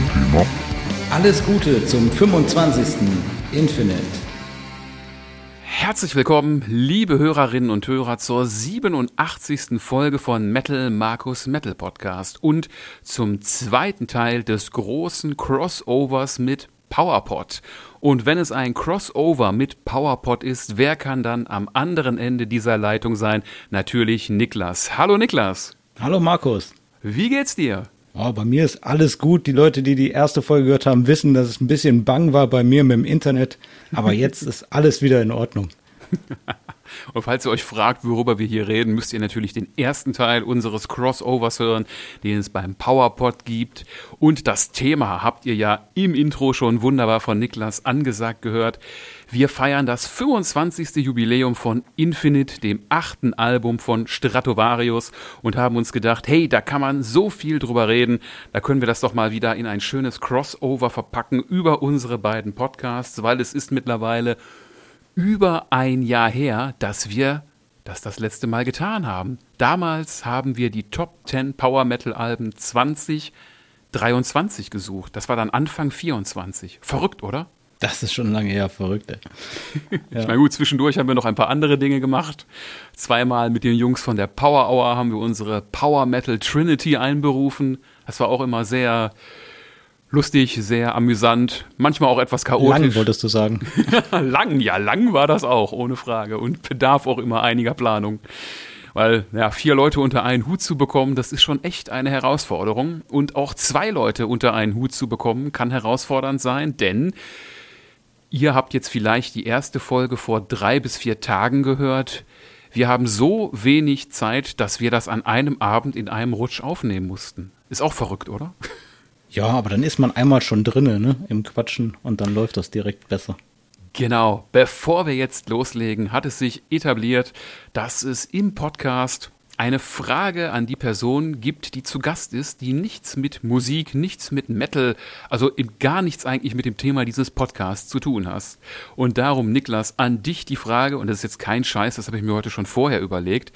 Thema. Alles Gute zum 25. Infinite. Herzlich willkommen, liebe Hörerinnen und Hörer, zur 87. Folge von Metal Markus Metal Podcast und zum zweiten Teil des großen Crossovers mit PowerPod. Und wenn es ein Crossover mit PowerPod ist, wer kann dann am anderen Ende dieser Leitung sein? Natürlich Niklas. Hallo Niklas. Hallo Markus. Wie geht's dir? Oh, bei mir ist alles gut. Die Leute, die die erste Folge gehört haben, wissen, dass es ein bisschen bang war bei mir mit dem Internet. Aber jetzt ist alles wieder in Ordnung. Und falls ihr euch fragt, worüber wir hier reden, müsst ihr natürlich den ersten Teil unseres Crossovers hören, den es beim PowerPod gibt. Und das Thema habt ihr ja im Intro schon wunderbar von Niklas angesagt gehört. Wir feiern das 25. Jubiläum von Infinite, dem 8. Album von Stratovarius, und haben uns gedacht, hey, da kann man so viel drüber reden, da können wir das doch mal wieder in ein schönes Crossover verpacken über unsere beiden Podcasts, weil es ist mittlerweile über ein Jahr her, dass wir das letzte Mal getan haben. Damals haben wir die Top 10 Power Metal Alben 2023 gesucht. Das war dann Anfang 24. Verrückt, oder? Das ist schon lange her, verrückt, ey. Ja. Ich meine, gut, zwischendurch haben wir noch ein paar andere Dinge gemacht. Zweimal mit den Jungs von der Power Hour haben wir unsere Power Metal Trinity einberufen. Das war auch immer sehr lustig, sehr amüsant, manchmal auch etwas chaotisch. Lang, wolltest du sagen. Lang war das auch, ohne Frage. Und bedarf auch immer einiger Planung. Weil, ja, 4 Leute unter einen Hut zu bekommen, das ist schon echt eine Herausforderung. Und auch 2 Leute unter einen Hut zu bekommen, kann herausfordernd sein, denn ihr habt jetzt vielleicht die erste Folge vor 3 bis 4 Tagen gehört. Wir haben so wenig Zeit, dass wir das an einem Abend in einem Rutsch aufnehmen mussten. Ist auch verrückt, oder? Ja, aber dann ist man einmal schon drinne, ne, im Quatschen, und dann läuft das direkt besser. Genau. Bevor wir jetzt loslegen, hat es sich etabliert, dass es im Podcast eine Frage an die Person gibt, die zu Gast ist, die nichts mit Musik, nichts mit Metal, also gar nichts eigentlich mit dem Thema dieses Podcasts zu tun hast. Und darum, Niklas, an dich die Frage, und das ist jetzt kein Scheiß, das habe ich mir heute schon vorher überlegt: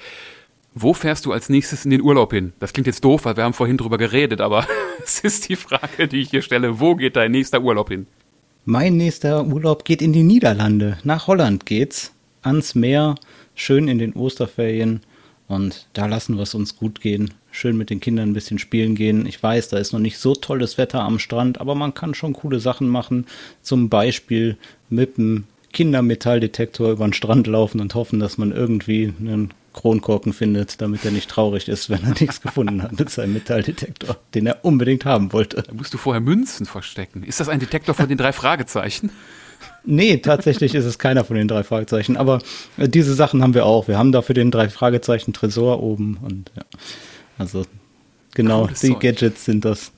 Wo fährst du als nächstes in den Urlaub hin? Das klingt jetzt doof, weil wir haben vorhin drüber geredet, aber es ist die Frage, die ich hier stelle. Wo geht dein nächster Urlaub hin? Mein nächster Urlaub geht in die Niederlande. Nach Holland geht's, ans Meer, schön in den Osterferien. Und da lassen wir es uns gut gehen. Schön mit den Kindern ein bisschen spielen gehen. Ich weiß, da ist noch nicht so tolles Wetter am Strand, aber man kann schon coole Sachen machen. Zum Beispiel mit einem Kindermetalldetektor über den Strand laufen und hoffen, dass man irgendwie einen Kronkorken findet, damit er nicht traurig ist, wenn er nichts gefunden hat mit seinem Metalldetektor, den er unbedingt haben wollte. Da musst du vorher Münzen verstecken. Ist das ein Detektor von den 3 Fragezeichen? Nee, tatsächlich ist es keiner von den 3 Fragezeichen, aber diese Sachen haben wir auch. Wir haben dafür den 3 Fragezeichen Tresor oben und ja, also genau, cooles die Zeug. Gadgets sind das.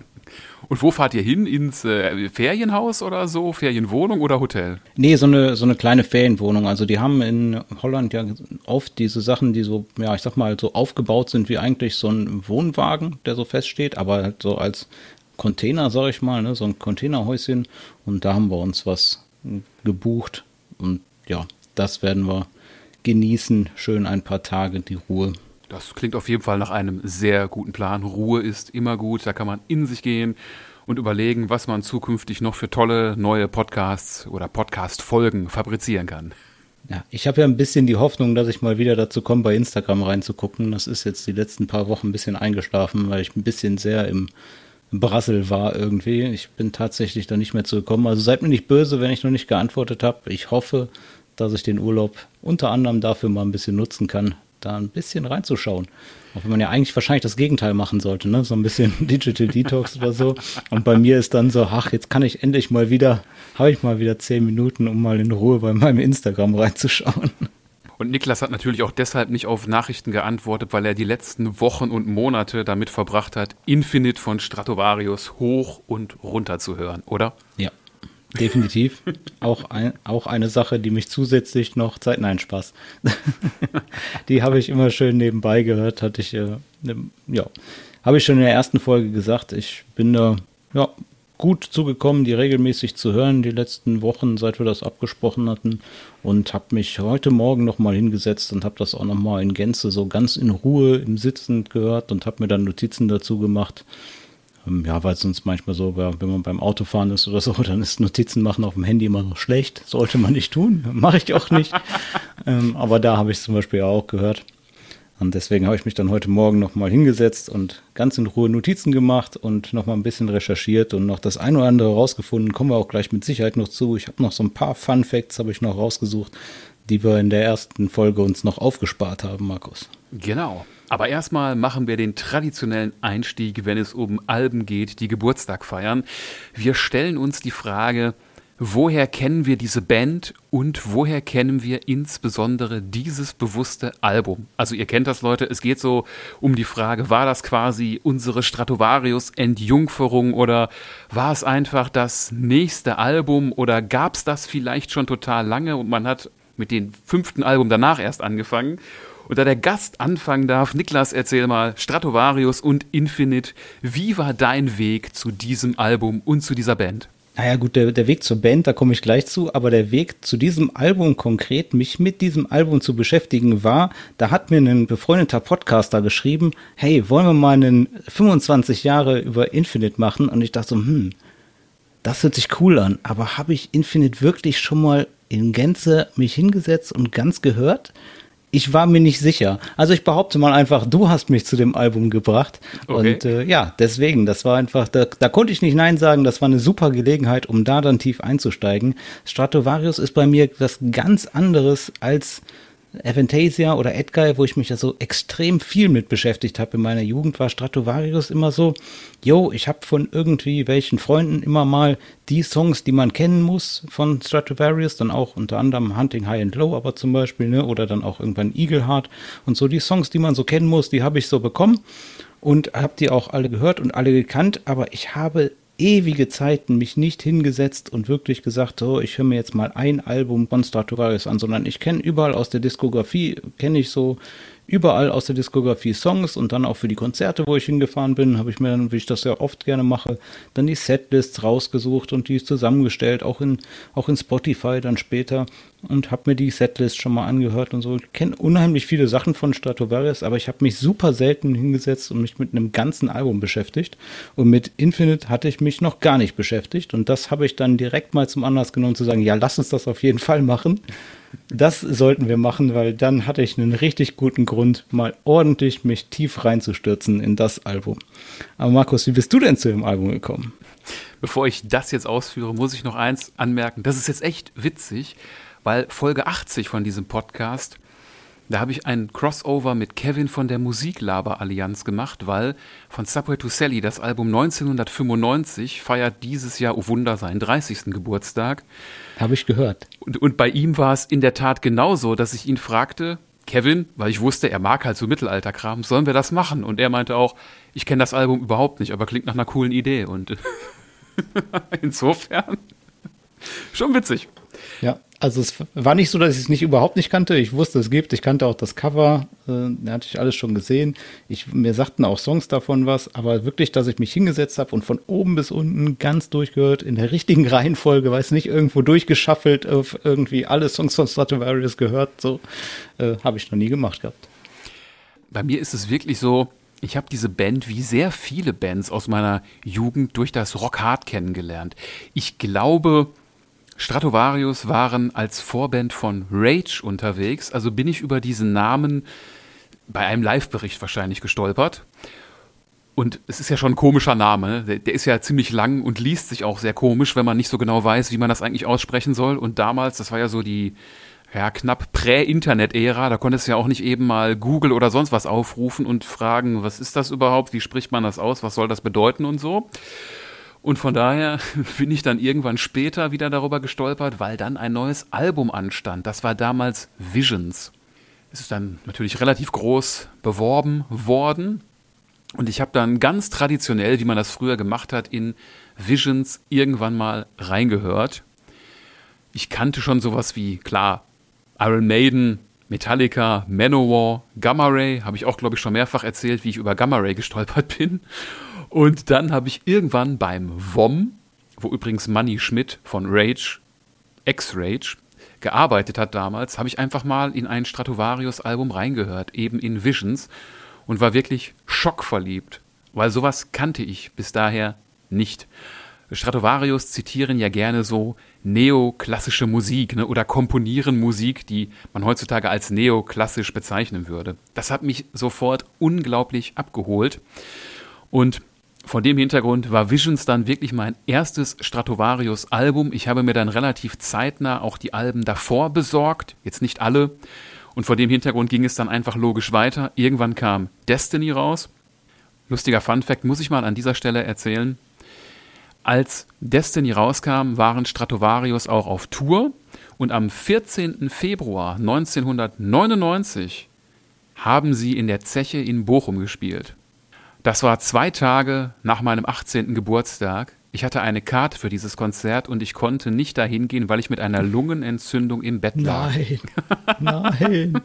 Und wo fahrt ihr hin? Ins Ferienhaus oder so? Ferienwohnung oder Hotel? Nee, so eine kleine Ferienwohnung. Also die haben in Holland ja oft diese Sachen, die so, ja, ich sag mal, so aufgebaut sind wie eigentlich so ein Wohnwagen, der so feststeht, aber halt so als Container, sag ich mal, ne, so ein Containerhäuschen. Und da haben wir uns was gebucht. Und ja, das werden wir genießen. Schön ein paar Tage die Ruhe. Das klingt auf jeden Fall nach einem sehr guten Plan. Ruhe ist immer gut, da kann man in sich gehen und überlegen, was man zukünftig noch für tolle neue Podcasts oder Podcast-Folgen fabrizieren kann. Ja, ich habe ja ein bisschen die Hoffnung, dass ich mal wieder dazu komme, bei Instagram reinzugucken. Das ist jetzt die letzten paar Wochen ein bisschen eingeschlafen, weil ich ein bisschen sehr im Brassel war irgendwie. Ich bin tatsächlich da nicht mehr zugekommen. Also seid mir nicht böse, wenn ich noch nicht geantwortet habe. Ich hoffe, dass ich den Urlaub unter anderem dafür mal ein bisschen nutzen kann, da ein bisschen reinzuschauen. Auch wenn man ja eigentlich wahrscheinlich das Gegenteil machen sollte, ne? So ein bisschen Digital Detox oder so. Und bei mir ist dann so, ach, jetzt kann ich endlich mal wieder, habe ich mal wieder 10 Minuten, um mal in Ruhe bei meinem Instagram reinzuschauen. Und Niklas hat natürlich auch deshalb nicht auf Nachrichten geantwortet, weil er die letzten Wochen und Monate damit verbracht hat, Infinite von Stratovarius hoch und runter zu hören, oder? Ja, definitiv. Auch eine Sache, die mich zusätzlich noch nein, Spaß. Die habe ich immer schön nebenbei gehört, habe ich schon in der ersten Folge gesagt. Ich bin da, ja, gut zugekommen, die regelmäßig zu hören, die letzten Wochen, seit wir das abgesprochen hatten, und habe mich heute Morgen nochmal hingesetzt und habe das auch nochmal in Gänze so ganz in Ruhe im Sitzen gehört und habe mir dann Notizen dazu gemacht. Ja, weil sonst manchmal so, wenn man beim Autofahren ist oder so, dann ist Notizen machen auf dem Handy immer so schlecht. Sollte man nicht tun, mache ich auch nicht. Aber da habe ich es zum Beispiel ja auch gehört. Und deswegen habe ich mich dann heute Morgen nochmal hingesetzt und ganz in Ruhe Notizen gemacht und nochmal ein bisschen recherchiert und noch das ein oder andere rausgefunden. Kommen wir auch gleich mit Sicherheit noch zu. Ich habe noch so ein paar Fun Facts, habe ich noch rausgesucht, die wir in der ersten Folge uns noch aufgespart haben, Markus. Genau. Aber erstmal machen wir den traditionellen Einstieg, wenn es um Alben geht, die Geburtstag feiern. Wir stellen uns die Frage, woher kennen wir diese Band und woher kennen wir insbesondere dieses bewusste Album? Also ihr kennt das, Leute, es geht so um die Frage, war das quasi unsere Stratovarius-Entjungferung oder war es einfach das nächste Album oder gab es das vielleicht schon total lange und man hat mit dem 5. Album danach erst angefangen? Und da der Gast anfangen darf, Niklas, erzähl mal, Stratovarius und Infinite, wie war dein Weg zu diesem Album und zu dieser Band? Naja gut, der Weg zur Band, da komme ich gleich zu, aber der Weg zu diesem Album konkret, mich mit diesem Album zu beschäftigen war, da hat mir ein befreundeter Podcaster geschrieben, hey, wollen wir mal einen 25 Jahre über Infinite machen? Und ich dachte so, das hört sich cool an, aber habe ich Infinite wirklich schon mal in Gänze mich hingesetzt und ganz gehört? Ich war mir nicht sicher. Also ich behaupte mal einfach, du hast mich zu dem Album gebracht. Okay. Und ja, deswegen, das war einfach, da konnte ich nicht Nein sagen, das war eine super Gelegenheit, um da dann tief einzusteigen. Stratovarius ist bei mir was ganz anderes als Avantasia oder Edguy, wo ich mich ja so extrem viel mit beschäftigt habe. In meiner Jugend war Stratovarius immer so, ich habe von irgendwie welchen Freunden immer mal die Songs, die man kennen muss von Stratovarius, dann auch unter anderem Hunting High and Low, aber zum Beispiel, ne, oder dann auch irgendwann Eagle Heart und so die Songs, die man so kennen muss, die habe ich so bekommen und habe die auch alle gehört und alle gekannt, aber ich habe ewige Zeiten mich nicht hingesetzt und wirklich gesagt, so, ich höre mir jetzt mal ein Album von Stratovarius an, sondern ich kenne überall aus der Diskografie, überall aus der Diskografie Songs und dann auch für die Konzerte, wo ich hingefahren bin, habe ich mir dann, wie ich das ja oft gerne mache, dann die Setlists rausgesucht und die zusammengestellt, auch in Spotify dann später und habe mir die Setlist schon mal angehört und so. Ich kenne unheimlich viele Sachen von Stratovarius, aber ich habe mich super selten hingesetzt und mich mit einem ganzen Album beschäftigt und mit Infinite hatte ich mich noch gar nicht beschäftigt und das habe ich dann direkt mal zum Anlass genommen zu sagen, ja, lass uns das auf jeden Fall machen. Das sollten wir machen, weil dann hatte ich einen richtig guten Grund, mal ordentlich mich tief reinzustürzen in das Album. Aber Markus, wie bist du denn zu dem Album gekommen? Bevor ich das jetzt ausführe, muss ich noch eins anmerken. Das ist jetzt echt witzig, weil Folge 80 von diesem Podcast, da habe ich ein Crossover mit Kevin von der Musiklaber-Allianz gemacht, weil von Subway to Sally, das Album 1995, feiert dieses Jahr, oh Wunder, seinen 30. Geburtstag. Habe ich gehört. Und bei ihm war es in der Tat genauso, dass ich ihn fragte, Kevin, weil ich wusste, er mag halt so Mittelalterkram, sollen wir das machen? Und er meinte auch, ich kenne das Album überhaupt nicht, aber klingt nach einer coolen Idee. Und insofern schon witzig. Ja, also es war nicht so, dass ich es überhaupt nicht kannte. Ich wusste, es gibt. Ich kannte auch das Cover. Da hatte ich alles schon gesehen. Mir sagten auch Songs davon was. Aber wirklich, dass ich mich hingesetzt habe und von oben bis unten ganz durchgehört, in der richtigen Reihenfolge, weiß nicht, irgendwo durchgeschaffelt, auf irgendwie alle Songs von Stratovarius gehört. So habe ich noch nie gemacht gehabt. Bei mir ist es wirklich so, ich habe diese Band wie sehr viele Bands aus meiner Jugend durch das Rock Hard kennengelernt. Ich glaube, Stratovarius waren als Vorband von Rage unterwegs, also bin ich über diesen Namen bei einem Live-Bericht wahrscheinlich gestolpert. Und es ist ja schon ein komischer Name, der ist ja ziemlich lang und liest sich auch sehr komisch, wenn man nicht so genau weiß, wie man das eigentlich aussprechen soll. Und damals, das war ja so die knapp Prä-Internet-Ära, da konntest du ja auch nicht eben mal Google oder sonst was aufrufen und fragen, was ist das überhaupt, wie spricht man das aus, was soll das bedeuten und so. Und von daher bin ich dann irgendwann später wieder darüber gestolpert, weil dann ein neues Album anstand. Das war damals Visions. Es ist dann natürlich relativ groß beworben worden. Und ich habe dann ganz traditionell, wie man das früher gemacht hat, in Visions irgendwann mal reingehört. Ich kannte schon sowas wie, klar, Iron Maiden, Metallica, Manowar, Gamma Ray. Habe ich auch, glaube ich, schon mehrfach erzählt, wie ich über Gamma Ray gestolpert bin. Und dann habe ich irgendwann beim WOM, wo übrigens Manni Schmidt von Rage, ex-Rage, gearbeitet hat damals, habe ich einfach mal in ein Stratovarius-Album reingehört, eben in Visions, und war wirklich schockverliebt. weil sowas kannte ich bis daher nicht. Stratovarius zitieren ja gerne so neoklassische Musik, ne, oder komponieren Musik, die man heutzutage als neoklassisch bezeichnen würde. Das hat mich sofort unglaublich abgeholt. Und vor dem Hintergrund war Visions dann wirklich mein erstes Stratovarius-Album. Ich habe mir dann relativ zeitnah auch die Alben davor besorgt, jetzt nicht alle. Und vor dem Hintergrund ging es dann einfach logisch weiter. Irgendwann kam Destiny raus. Lustiger Funfact muss ich mal an dieser Stelle erzählen. Als Destiny rauskam, waren Stratovarius auch auf Tour. Und am 14. Februar 1999 haben sie in der Zeche in Bochum gespielt. Das war 2 Tage nach meinem 18. Geburtstag. Ich hatte eine Karte für dieses Konzert und ich konnte nicht dahin gehen, weil ich mit einer Lungenentzündung im Bett lag. Nein.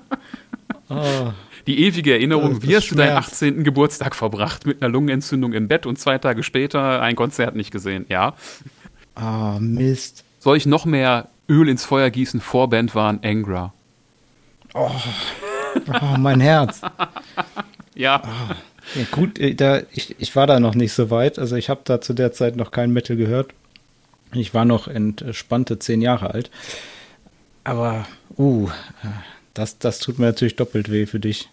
Oh. Die ewige Erinnerung, wie hast du deinen 18. Geburtstag verbracht mit einer Lungenentzündung im Bett und 2 Tage später ein Konzert nicht gesehen, ja? Ah, Mist. Soll ich noch mehr Öl ins Feuer gießen? Vorband waren Angra. Oh, mein Herz. Ja. Oh. Ja, gut, ich war da noch nicht so weit. Also ich habe da zu der Zeit noch kein Metal gehört. Ich war noch entspannte 10 Jahre alt. Aber, das tut mir natürlich doppelt weh für dich.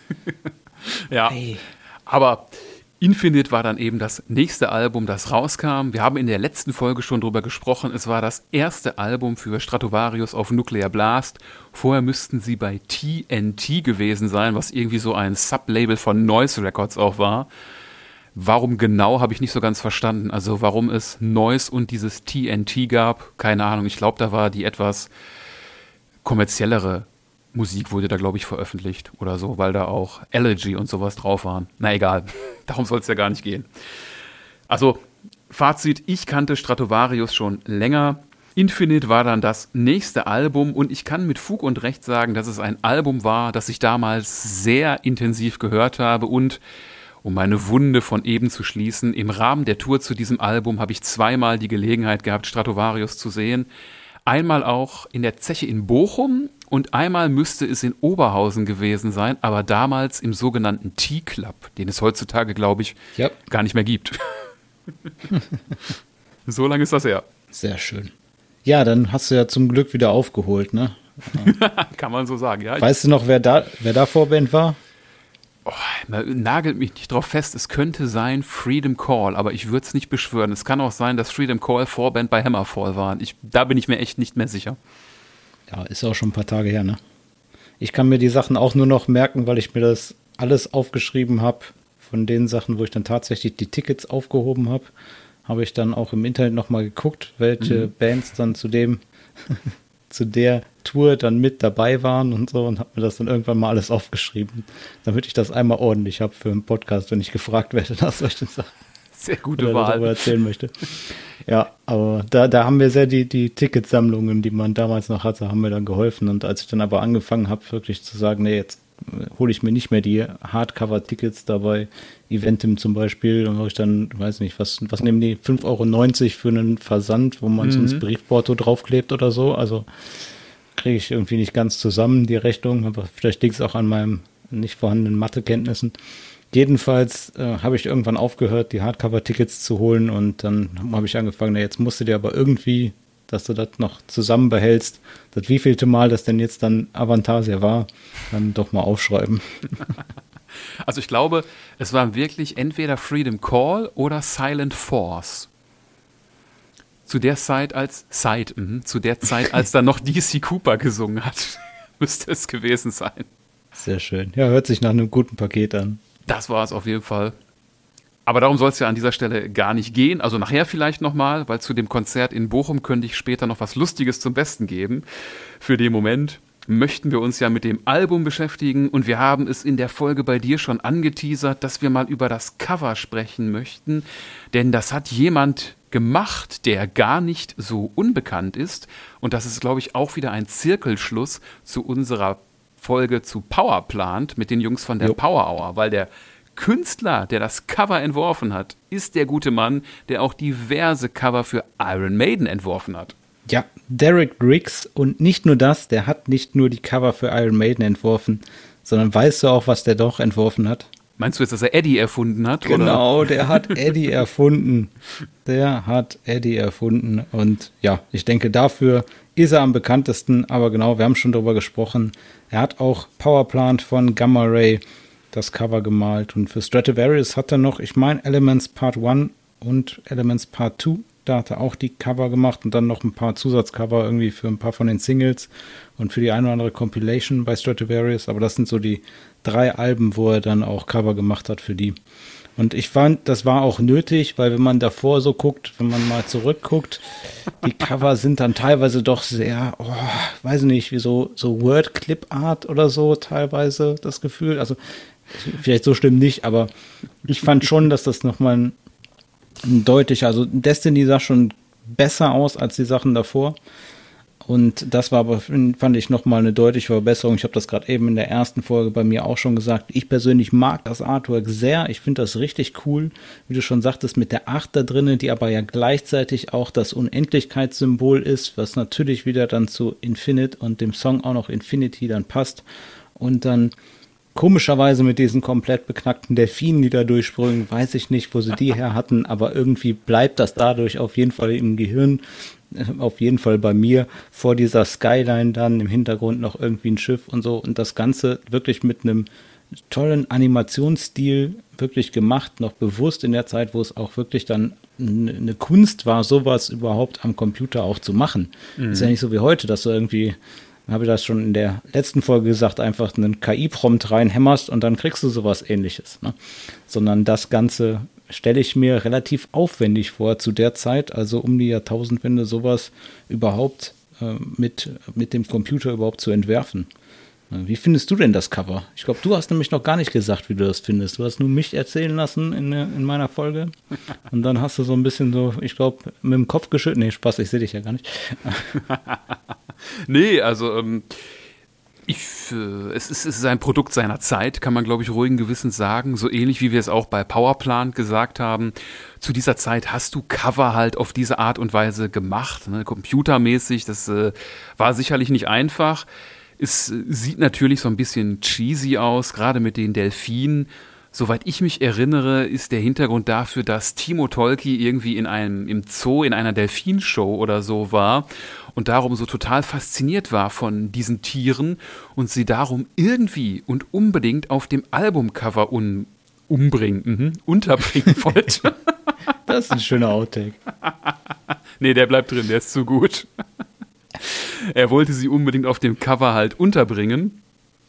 Ja, hey. Aber Infinite war dann eben das nächste Album, das rauskam. Wir haben in der letzten Folge schon drüber gesprochen. Es war das erste Album für Stratovarius auf Nuclear Blast. Vorher müssten sie bei TNT gewesen sein, was irgendwie so ein Sublabel von Noise Records auch war. Warum genau, habe ich nicht so ganz verstanden. Also warum es Noise und dieses TNT gab, keine Ahnung. Ich glaube, da war die etwas kommerziellere Musik wurde da, glaube ich, veröffentlicht oder so, weil da auch Elegy und sowas drauf waren. Na egal, darum soll es ja gar nicht gehen. Also, Fazit, ich kannte Stratovarius schon länger. Infinite war dann das nächste Album und ich kann mit Fug und Recht sagen, dass es ein Album war, das ich damals sehr intensiv gehört habe und, um meine Wunde von eben zu schließen, im Rahmen der Tour zu diesem Album habe ich 2-mal die Gelegenheit gehabt, Stratovarius zu sehen. Einmal auch in der Zeche in Bochum und einmal müsste es in Oberhausen gewesen sein, aber damals im sogenannten T-Club, den es heutzutage, glaube ich, gar nicht mehr gibt. So lange ist das her. Sehr schön. Ja, dann hast du ja zum Glück wieder aufgeholt, ne? Kann man so sagen, ja. Weißt du noch, wer da Vorband war? Oh, man nagelt mich nicht drauf fest. Es könnte sein Freedom Call, aber ich würde es nicht beschwören. Es kann auch sein, dass Freedom Call Vorband bei Hammerfall waren. Da bin ich mir echt nicht mehr sicher. Ja, ist auch schon ein paar Tage her, ne? Ich kann mir die Sachen auch nur noch merken, weil ich mir das alles aufgeschrieben habe. Von den Sachen, wo ich dann tatsächlich die Tickets aufgehoben habe, habe ich dann auch im Internet nochmal geguckt, welche Bands dann zu der Tour dann mit dabei waren und so und habe mir das dann irgendwann mal alles aufgeschrieben, damit ich das einmal ordentlich habe für einen Podcast, wenn ich gefragt werde nach solchen Sachen. Sehr gute Wahl. Darüber erzählen möchte. Ja, aber da haben mir sehr die Ticketsammlungen, die man damals noch hatte, haben mir dann geholfen. Und als ich dann aber angefangen habe, wirklich zu sagen, nee, jetzt hole ich mir nicht mehr die Hardcover-Tickets dabei, Eventim zum Beispiel, und wo ich dann, weiß nicht, was nehmen die, 5,90 € für einen Versand, wo man so ein Briefporto draufklebt oder so, also kriege ich irgendwie nicht ganz zusammen, die Rechnung, aber vielleicht liegt es auch an meinen nicht vorhandenen Mathekenntnissen. Jedenfalls habe ich irgendwann aufgehört, die Hardcover-Tickets zu holen und dann habe ich angefangen, jetzt musst du dir aber irgendwie, dass du das noch zusammen behältst, das wievielte Mal das denn jetzt dann Avantasia war, dann doch mal aufschreiben. Also ich glaube, es war wirklich entweder Freedom Call oder Silent Force. Zu der Zeit, als dann noch DC Cooper gesungen hat, müsste es gewesen sein. Sehr schön. Ja, hört sich nach einem guten Paket an. Das war es auf jeden Fall. Aber darum soll es ja an dieser Stelle gar nicht gehen. Also nachher vielleicht nochmal, weil zu dem Konzert in Bochum könnte ich später noch was Lustiges zum Besten geben. Für den Moment möchten wir uns ja mit dem Album beschäftigen und wir haben es in der Folge bei dir schon angeteasert, dass wir mal über das Cover sprechen möchten. Denn das hat jemand gemacht, der gar nicht so unbekannt ist. Und das ist, glaube ich, auch wieder ein Zirkelschluss zu unserer Folge zu Powerplant mit den Jungs von der Power Hour, weil der Künstler, der das Cover entworfen hat, ist der gute Mann, der auch diverse Cover für Iron Maiden entworfen hat. Ja, Derek Riggs, und nicht nur das, der hat nicht nur die Cover für Iron Maiden entworfen, sondern weißt du auch, was der doch entworfen hat? Meinst du jetzt, dass er Eddie erfunden hat? Genau, oder? Der hat Eddie erfunden. Und ja, ich denke, dafür ist er am bekanntesten. Aber genau, wir haben schon drüber gesprochen. Er hat auch Powerplant von Gamma Ray das Cover gemalt. Und für Stratovarius hat er noch, ich meine, Elements Part 1 und Elements Part 2. Da hat er auch die Cover gemacht und dann noch ein paar Zusatzcover irgendwie für ein paar von den Singles und für die eine oder andere Compilation bei Stratovarius. Aber das sind so die 3 Alben, wo er dann auch Cover gemacht hat für die. Und ich fand, das war auch nötig, weil wenn man davor so guckt, wenn man mal zurückguckt, die Cover sind dann teilweise doch sehr, weiß nicht, wie so Word-Clip-Art oder so teilweise das Gefühl. Also vielleicht so schlimm nicht, aber ich fand schon, dass das nochmal deutlich, also Destiny sah schon besser aus als die Sachen davor. Und das war aber, fand ich, nochmal eine deutliche Verbesserung. Ich habe das gerade eben in der ersten Folge bei mir auch schon gesagt. Ich persönlich mag das Artwork sehr. Ich finde das richtig cool, wie du schon sagtest, mit der 8 da drinnen, die aber ja gleichzeitig auch das Unendlichkeitssymbol ist, was natürlich wieder dann zu Infinite und dem Song auch noch Infinity dann passt. Und dann komischerweise mit diesen komplett beknackten Delfinen, die da durchsprügen, weiß ich nicht, wo sie die her hatten, aber irgendwie bleibt das dadurch auf jeden Fall im Gehirn, auf jeden Fall bei mir, vor dieser Skyline dann im Hintergrund noch irgendwie ein Schiff und so und das Ganze wirklich mit einem tollen Animationsstil wirklich gemacht, noch bewusst in der Zeit, wo es auch wirklich dann eine Kunst war, sowas überhaupt am Computer auch zu machen. Ist ja nicht so wie heute, dass du irgendwie, habe ich das schon in der letzten Folge gesagt, einfach einen KI-Prompt reinhämmerst und dann kriegst du sowas Ähnliches. Ne? Sondern das Ganze stelle ich mir relativ aufwendig vor zu der Zeit, also um die Jahrtausendwende sowas überhaupt mit dem Computer überhaupt zu entwerfen. Wie findest du denn das Cover? Ich glaube, du hast nämlich noch gar nicht gesagt, wie du das findest. Du hast nur mich erzählen lassen in meiner Folge und dann hast du so ein bisschen so, ich glaube, mit dem Kopf geschüttelt. Nee, Spaß, ich sehe dich ja gar nicht. Nee, also es ist ein Produkt seiner Zeit, kann man, glaube ich, ruhigen Gewissens sagen. So ähnlich wie wir es auch bei Powerplant gesagt haben. Zu dieser Zeit hast du Cover halt auf diese Art und Weise gemacht, ne? Computermäßig. Das war sicherlich nicht einfach. Es sieht natürlich so ein bisschen cheesy aus, gerade mit den Delfinen. Soweit ich mich erinnere, ist der Hintergrund dafür, dass Timo Tolkki irgendwie im Zoo in einer Delfinshow oder so war und darum so total fasziniert war von diesen Tieren und sie darum irgendwie und unbedingt auf dem Albumcover unterbringen wollte. Das ist ein schöner Outtake. Nee, der bleibt drin, der ist zu gut. Er wollte sie unbedingt auf dem Cover halt unterbringen.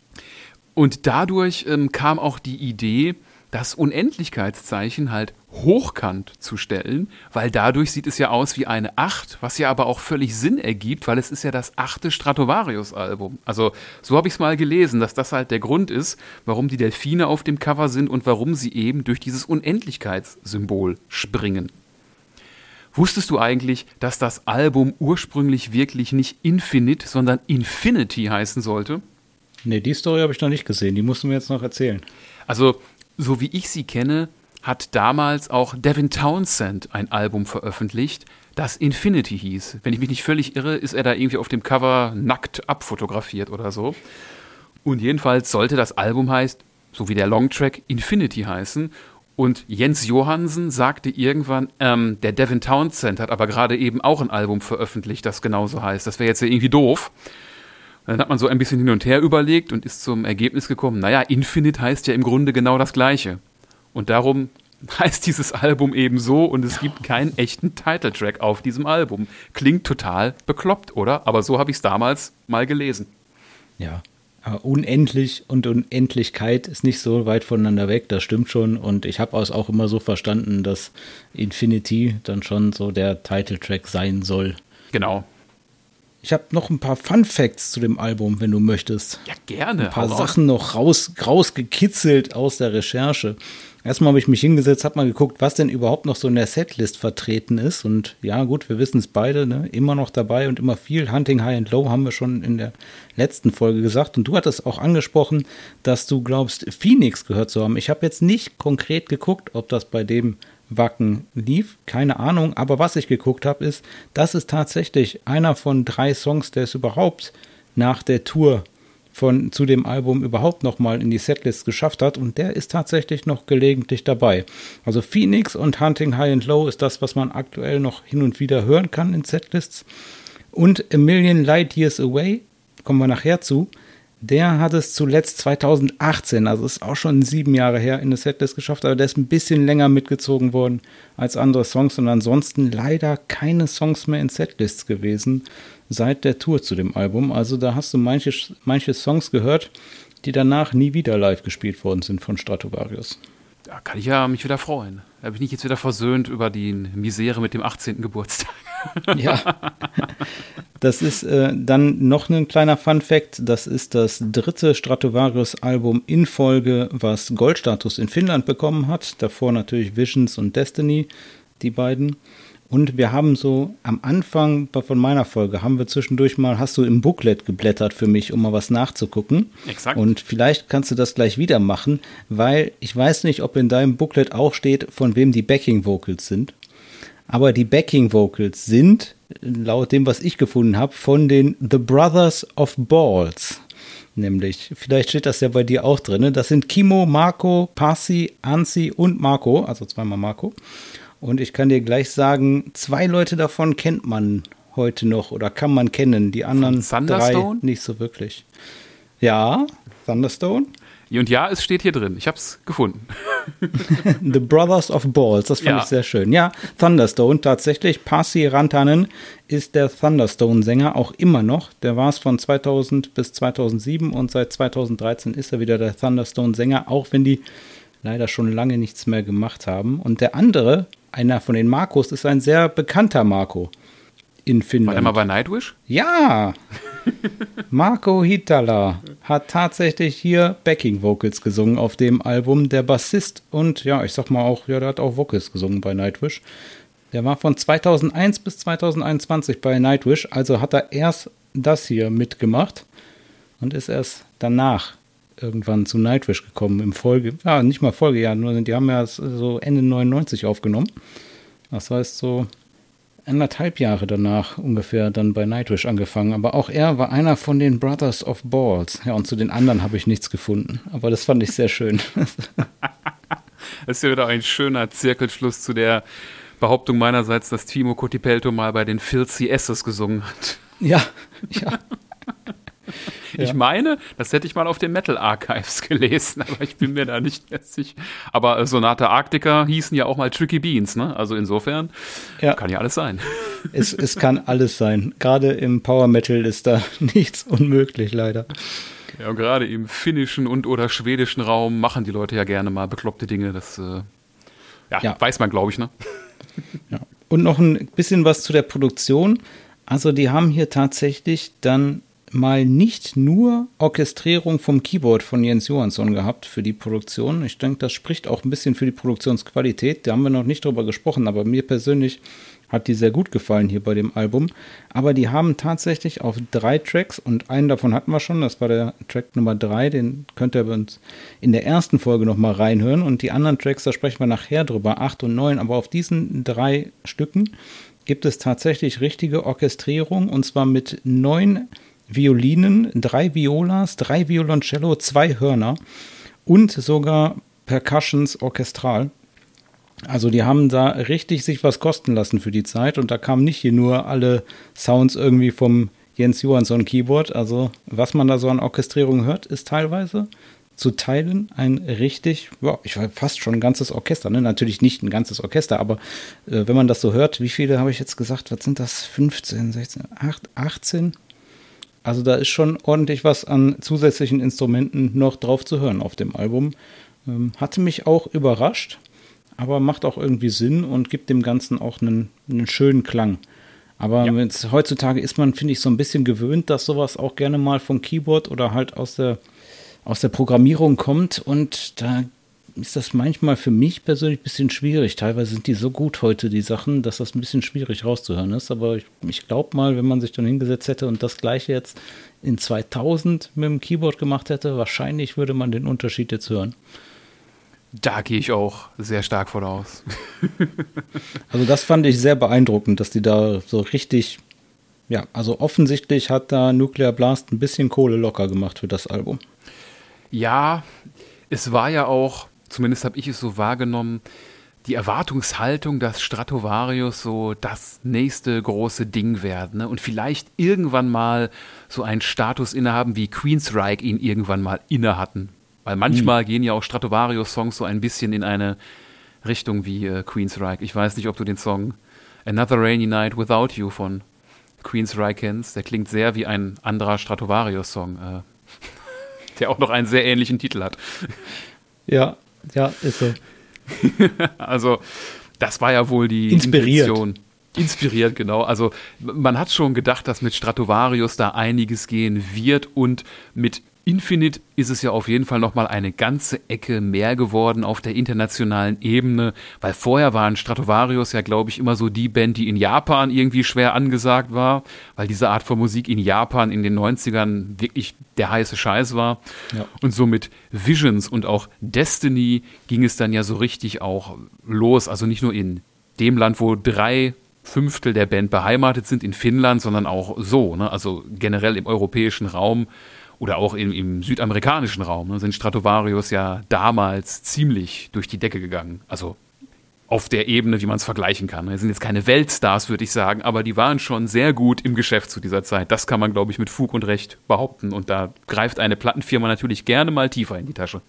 Und dadurch kam auch die Idee, das Unendlichkeitszeichen halt hochkant zu stellen, weil dadurch sieht es ja aus wie eine 8, was ja aber auch völlig Sinn ergibt, weil es ist ja das 8. Stratovarius-Album. Also so habe ich es mal gelesen, dass das halt der Grund ist, warum die Delfine auf dem Cover sind und warum sie eben durch dieses Unendlichkeitssymbol springen. Wusstest du eigentlich, dass das Album ursprünglich wirklich nicht Infinite, sondern Infinity heißen sollte? Nee, die Story habe ich noch nicht gesehen. Die musst du mir jetzt noch erzählen. Also, so wie ich sie kenne, hat damals auch Devin Townsend ein Album veröffentlicht, das Infinity hieß. Wenn ich mich nicht völlig irre, ist er da irgendwie auf dem Cover nackt abfotografiert oder so. Und jedenfalls sollte das Album so wie der Longtrack, Infinity heißen. Und Jens Johansen sagte irgendwann, der Devin Townsend hat aber gerade eben auch ein Album veröffentlicht, das genauso heißt. Das wäre jetzt ja irgendwie doof. Dann hat man so ein bisschen hin und her überlegt und ist zum Ergebnis gekommen, naja, Infinite heißt ja im Grunde genau das Gleiche. Und darum heißt dieses Album eben so und es gibt keinen echten Titeltrack auf diesem Album. Klingt total bekloppt, oder? Aber so habe ich es damals mal gelesen. Ja, aber unendlich und Unendlichkeit ist nicht so weit voneinander weg, das stimmt schon. Und ich habe es auch immer so verstanden, dass Infinity dann schon so der Titeltrack sein soll. Genau. Ich habe noch ein paar Fun Facts zu dem Album, wenn du möchtest. Ja, gerne. Ein paar Sachen noch rausgekitzelt aus der Recherche. Erstmal habe ich mich hingesetzt, habe mal geguckt, was denn überhaupt noch so in der Setlist vertreten ist. Und ja, gut, wir wissen es beide, ne? Immer noch dabei und immer viel. Hunting High and Low haben wir schon in der letzten Folge gesagt. Und du hattest auch angesprochen, dass du glaubst, Phoenix gehört zu haben. Ich habe jetzt nicht konkret geguckt, ob das bei dem Wacken lief, keine Ahnung, aber was ich geguckt habe, ist, das ist tatsächlich einer von 3 Songs, der es überhaupt nach der Tour zu dem Album überhaupt nochmal in die Setlist geschafft hat. Und der ist tatsächlich noch gelegentlich dabei. Also Phoenix und Hunting High and Low ist das, was man aktuell noch hin und wieder hören kann in Setlists. Und A Million Light Years Away, kommen wir nachher zu, der hat es zuletzt 2018, also ist auch schon 7 Jahre her, in der Setlist geschafft, aber der ist ein bisschen länger mitgezogen worden als andere Songs und ansonsten leider keine Songs mehr in Setlists gewesen seit der Tour zu dem Album. Also da hast du manche Songs gehört, die danach nie wieder live gespielt worden sind von Stratovarius. Da kann ich ja mich wieder freuen. Da bin ich jetzt wieder versöhnt über die Misere mit dem 18. Geburtstag. Ja, das ist dann noch ein kleiner Fun-Fact. Das ist das 3. Stratovarius-Album in Folge, was Goldstatus in Finnland bekommen hat. Davor natürlich Visions und Destiny, die beiden. Und wir haben so am Anfang von meiner Folge, haben wir zwischendurch mal, hast du im Booklet geblättert für mich, um mal was nachzugucken. Exakt. Und vielleicht kannst du das gleich wieder machen, weil ich weiß nicht, ob in deinem Booklet auch steht, von wem die Backing-Vocals sind. Aber die Backing-Vocals sind, laut dem, was ich gefunden habe, von den The Brothers of Balls. Nämlich, vielleicht steht das ja bei dir auch drin. Das sind Kimo, Marco, Pasi, Ansi und Marco, also zweimal Marco. Und ich kann dir gleich sagen, 2 Leute davon kennt man heute noch oder kann man kennen. Die anderen 3 nicht so wirklich. Ja, Thunderstone. Und ja, es steht hier drin. Ich habe es gefunden. The Brothers of Balls, das fand ich sehr schön. Ja, Thunderstone tatsächlich. Pasi Rantanen ist der Thunderstone-Sänger auch immer noch. Der war es von 2000 bis 2007 und seit 2013 ist er wieder der Thunderstone-Sänger, auch wenn die leider schon lange nichts mehr gemacht haben. Und der andere, einer von den Marcos, ist ein sehr bekannter Marco in Finnland. War der mal bei Nightwish? Ja! Marco Hitala hat tatsächlich hier Backing Vocals gesungen auf dem Album. Der Bassist und ja, ich sag mal auch, ja, der hat auch Vocals gesungen bei Nightwish. Der war von 2001 bis 2021 bei Nightwish, also hat er erst das hier mitgemacht und ist erst danach irgendwann zu Nightwish gekommen im nicht mal Folgejahr, nur die haben ja so Ende 99 aufgenommen. Das heißt so 1,5 Jahre danach ungefähr dann bei Nightwish angefangen. Aber auch er war einer von den Brothers of Balls. Ja, und zu den anderen habe ich nichts gefunden. Aber das fand ich sehr schön. Das ist ja wieder ein schöner Zirkelschluss zu der Behauptung meinerseits, dass Timo Kotipelto mal bei den Filthy Asses gesungen hat. Ja. Ich meine, das hätte ich mal auf den Metal Archives gelesen, aber ich bin mir da nicht mehr sicher. Aber Sonata Arctica hießen ja auch mal Tricky Beans, ne? Also insofern kann ja alles sein. Es kann alles sein. Gerade im Power Metal ist da nichts unmöglich, leider. Ja, und gerade im finnischen und oder schwedischen Raum machen die Leute ja gerne mal bekloppte Dinge. Das weiß man, glaube ich, ne? Ja. Und noch ein bisschen was zu der Produktion. Also die haben hier tatsächlich dann mal nicht nur Orchestrierung vom Keyboard von Jens Johansson gehabt für die Produktion. Ich denke, das spricht auch ein bisschen für die Produktionsqualität. Da haben wir noch nicht drüber gesprochen, aber mir persönlich hat die sehr gut gefallen hier bei dem Album. Aber die haben tatsächlich auf 3 Tracks und einen davon hatten wir schon, das war der Track Nummer 3, den könnt ihr bei uns in der ersten Folge nochmal reinhören. Und die anderen Tracks, da sprechen wir nachher drüber, 8 und 9. Aber auf diesen 3 Stücken gibt es tatsächlich richtige Orchestrierung und zwar mit 9 Violinen, 3 Violas, 3 Violoncello, 2 Hörner und sogar Percussions orchestral. Also die haben da richtig sich was kosten lassen für die Zeit und da kamen nicht hier nur alle Sounds irgendwie vom Jens Johansson Keyboard. Also was man da so an Orchestrierung hört, ist teilweise zu Teilen ein richtig, ich war fast schon ein ganzes Orchester, ne? Natürlich nicht ein ganzes Orchester, aber wenn man das so hört, wie viele habe ich jetzt gesagt, was sind das, 15, 16, 18? Also da ist schon ordentlich was an zusätzlichen Instrumenten noch drauf zu hören auf dem Album. Hatte mich auch überrascht, aber macht auch irgendwie Sinn und gibt dem Ganzen auch einen schönen Klang. Aber heutzutage ist man, finde ich, so ein bisschen gewöhnt, dass sowas auch gerne mal vom Keyboard oder halt aus der Programmierung kommt und da ist das manchmal für mich persönlich ein bisschen schwierig. Teilweise sind die so gut heute, die Sachen, dass das ein bisschen schwierig rauszuhören ist. Aber ich glaube mal, wenn man sich dann hingesetzt hätte und das Gleiche jetzt in 2000 mit dem Keyboard gemacht hätte, wahrscheinlich würde man den Unterschied jetzt hören. Da gehe ich auch sehr stark von aus. Also das fand ich sehr beeindruckend, dass die da so richtig ja, also offensichtlich hat da Nuclear Blast ein bisschen Kohle locker gemacht für das Album. Ja, es war ja auch, zumindest habe ich es so wahrgenommen, die Erwartungshaltung, dass Stratovarius so das nächste große Ding werden, ne? Und vielleicht irgendwann mal so einen Status innehaben, wie Queensryche ihn irgendwann mal inne hatten. Weil manchmal gehen ja auch Stratovarius-Songs so ein bisschen in eine Richtung wie Queensryche. Ich weiß nicht, ob du den Song Another Rainy Night Without You von Queensryche kennst. Der klingt sehr wie ein anderer Stratovarius-Song, der auch noch einen sehr ähnlichen Titel hat. Ja, ist so. Also, das war ja wohl die Intention. Inspiriert, genau. Also, man hat schon gedacht, dass mit Stratovarius da einiges gehen wird und mit Infinite ist es ja auf jeden Fall nochmal eine ganze Ecke mehr geworden auf der internationalen Ebene, weil vorher waren Stratovarius ja, glaube ich, immer so die Band, die in Japan irgendwie schwer angesagt war, weil diese Art von Musik in Japan in den 90ern wirklich der heiße Scheiß war. Ja. Und so mit Visions und auch Destiny ging es dann ja so richtig auch los, also nicht nur in dem Land, wo 3/5 der Band beheimatet sind, in Finnland, sondern auch so, ne? Also generell im europäischen Raum oder auch im südamerikanischen Raum, ne, sind Stratovarius ja damals ziemlich durch die Decke gegangen. Also auf der Ebene, wie man es vergleichen kann. Die sind jetzt keine Weltstars, würde ich sagen, aber die waren schon sehr gut im Geschäft zu dieser Zeit. Das kann man, glaube ich, mit Fug und Recht behaupten. Und da greift eine Plattenfirma natürlich gerne mal tiefer in die Tasche.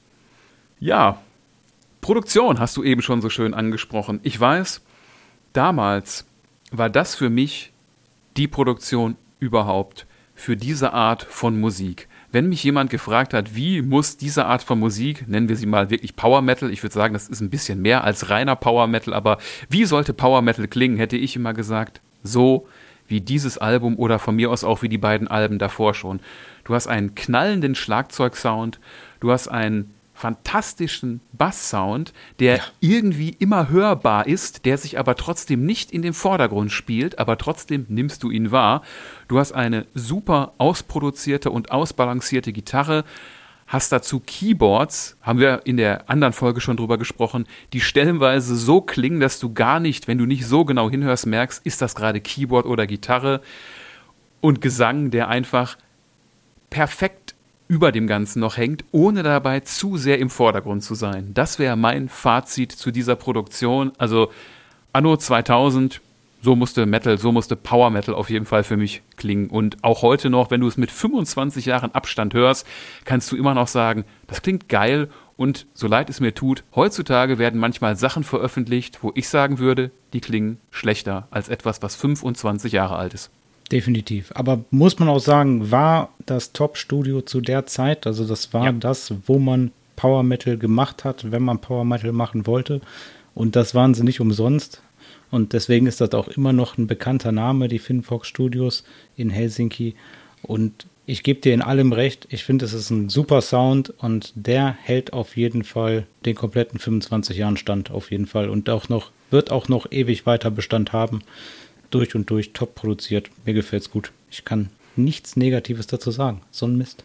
Ja, Produktion hast du eben schon so schön angesprochen. Ich weiß, damals war das für mich die Produktion überhaupt für diese Art von Musik. Wenn mich jemand gefragt hat, wie muss diese Art von Musik, nennen wir sie mal wirklich Power Metal, ich würde sagen, das ist ein bisschen mehr als reiner Power Metal, aber wie sollte Power Metal klingen, hätte ich immer gesagt, so wie dieses Album oder von mir aus auch wie die beiden Alben davor schon. Du hast einen knallenden Schlagzeugsound, du hast einen fantastischen Basssound, der irgendwie immer hörbar ist, der sich aber trotzdem nicht in den Vordergrund spielt, aber trotzdem nimmst du ihn wahr. Du hast eine super ausproduzierte und ausbalancierte Gitarre, hast dazu Keyboards, haben wir in der anderen Folge schon drüber gesprochen, die stellenweise so klingen, dass du gar nicht, wenn du nicht so genau hinhörst, merkst, ist das gerade Keyboard oder Gitarre, und Gesang, der einfach perfekt über dem Ganzen noch hängt, ohne dabei zu sehr im Vordergrund zu sein. Das wäre mein Fazit zu dieser Produktion. Also Anno 2000, so musste Power Metal auf jeden Fall für mich klingen. Und auch heute noch, wenn du es mit 25 Jahren Abstand hörst, kannst du immer noch sagen, das klingt geil. Und so leid es mir tut, heutzutage werden manchmal Sachen veröffentlicht, wo ich sagen würde, die klingen schlechter als etwas, was 25 Jahre alt ist. Definitiv. Aber muss man auch sagen, war das Top-Studio zu der Zeit, also das war das, wo man Power Metal gemacht hat, wenn man Power Metal machen wollte. Und das waren sie nicht umsonst. Und deswegen ist das auch immer noch ein bekannter Name, die Finnfox Studios in Helsinki. Und ich gebe dir in allem recht, ich finde, es ist ein super Sound und der hält auf jeden Fall den kompletten 25 Jahren Stand, auf jeden Fall. Und wird auch noch ewig weiter Bestand haben. Durch und durch top produziert. Mir gefällt's gut. Ich kann nichts Negatives dazu sagen. So ein Mist.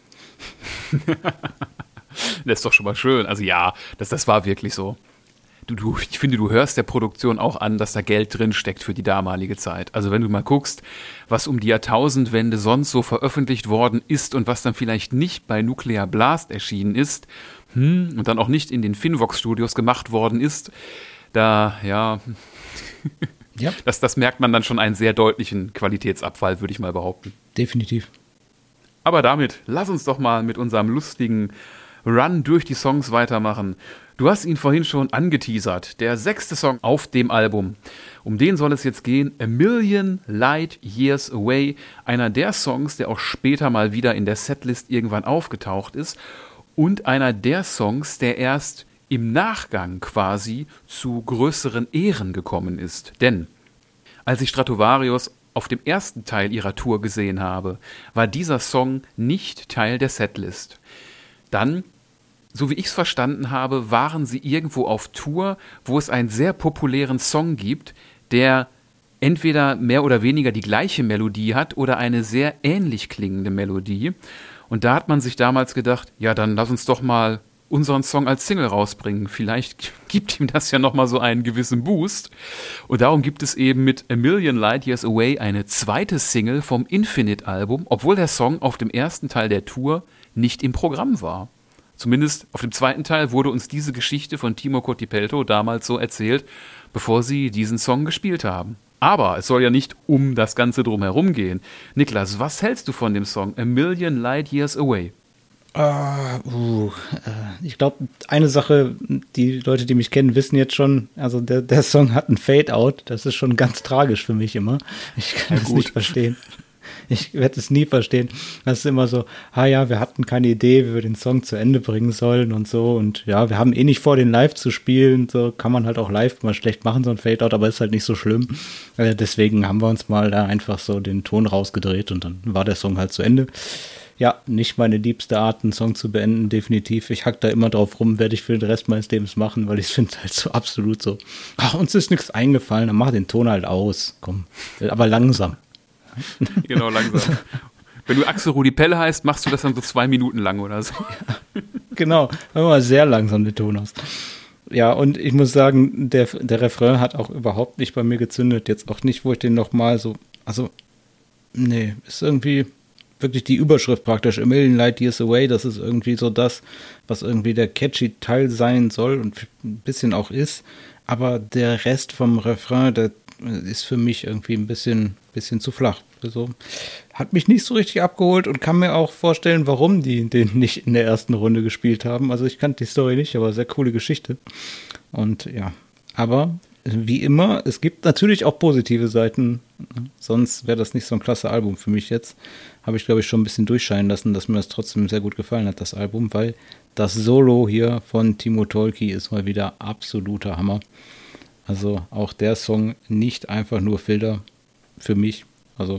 Das ist doch schon mal schön. Also ja, das war wirklich so. Ich finde, du hörst der Produktion auch an, dass da Geld drin steckt für die damalige Zeit. Also wenn du mal guckst, was um die Jahrtausendwende sonst so veröffentlicht worden ist und was dann vielleicht nicht bei Nuclear Blast erschienen ist und dann auch nicht in den Finnvox Studios gemacht worden ist, da, ja... Ja. Das merkt man dann schon einen sehr deutlichen Qualitätsabfall, würde ich mal behaupten. Definitiv. Aber damit, lass uns doch mal mit unserem lustigen Run durch die Songs weitermachen. Du hast ihn vorhin schon angeteasert. Der 6. Song auf dem Album. Um den soll es jetzt gehen. A Million Light Years Away. Einer der Songs, der auch später mal wieder in der Setlist irgendwann aufgetaucht ist. Und einer der Songs, der erst im Nachgang quasi zu größeren Ehren gekommen ist. Denn als ich Stratovarius auf dem ersten Teil ihrer Tour gesehen habe, war dieser Song nicht Teil der Setlist. Dann, so wie ich es verstanden habe, waren sie irgendwo auf Tour, wo es einen sehr populären Song gibt, der entweder mehr oder weniger die gleiche Melodie hat oder eine sehr ähnlich klingende Melodie. Und da hat man sich damals gedacht, ja, dann lass uns doch mal unseren Song als Single rausbringen. Vielleicht gibt ihm das ja nochmal so einen gewissen Boost. Und darum gibt es eben mit A Million Light Years Away eine zweite Single vom Infinite-Album, obwohl der Song auf dem ersten Teil der Tour nicht im Programm war. Zumindest auf dem zweiten Teil wurde uns diese Geschichte von Timo Kotipelto damals so erzählt, bevor sie diesen Song gespielt haben. Aber es soll ja nicht um das Ganze drumherum gehen. Niklas, was hältst du von dem Song A Million Light Years Away? Ich glaube, eine Sache, die Leute, die mich kennen, wissen jetzt schon, also der Song hat ein Fade-Out, das ist schon ganz tragisch für mich immer. Ich kann es nicht verstehen. Ich werde es nie verstehen. Das ist immer so, ja, wir hatten keine Idee, wie wir den Song zu Ende bringen sollen und so. Und ja, wir haben eh nicht vor, den live zu spielen. So kann man halt auch live mal schlecht machen, so ein Fade-Out, aber ist halt nicht so schlimm. Deswegen haben wir uns mal da einfach so den Ton rausgedreht und dann war der Song halt zu Ende. Ja, nicht meine liebste Art, einen Song zu beenden, definitiv. Ich hack da immer drauf rum, werde ich für den Rest meines Lebens machen, weil ich finde halt so absolut so, uns ist nichts eingefallen, dann mach den Ton halt aus. Komm, aber langsam. Genau, langsam. Wenn du Axel Rudi Pelle heißt, machst du das dann so 2 Minuten lang oder so. Ja, genau, immer sehr langsam den Ton aus. Ja, und ich muss sagen, der Refrain hat auch überhaupt nicht bei mir gezündet. Jetzt auch nicht, wo ich den nochmal so, nee, ist irgendwie wirklich die Überschrift praktisch, A Million Light Years Away, das ist irgendwie so das, was irgendwie der catchy Teil sein soll und ein bisschen auch ist. Aber der Rest vom Refrain, der ist für mich irgendwie ein bisschen zu flach. Also hat mich nicht so richtig abgeholt und kann mir auch vorstellen, warum die den nicht in der ersten Runde gespielt haben. Also ich kannte die Story nicht, aber sehr coole Geschichte. Und ja, aber wie immer, es gibt natürlich auch positive Seiten. Sonst wäre das nicht so ein klasse Album für mich jetzt. Habe ich, glaube ich, schon ein bisschen durchscheinen lassen, dass mir das trotzdem sehr gut gefallen hat, das Album, weil das Solo hier von Timo Tolkki ist mal wieder absoluter Hammer. Also auch der Song nicht einfach nur Filter für mich. Also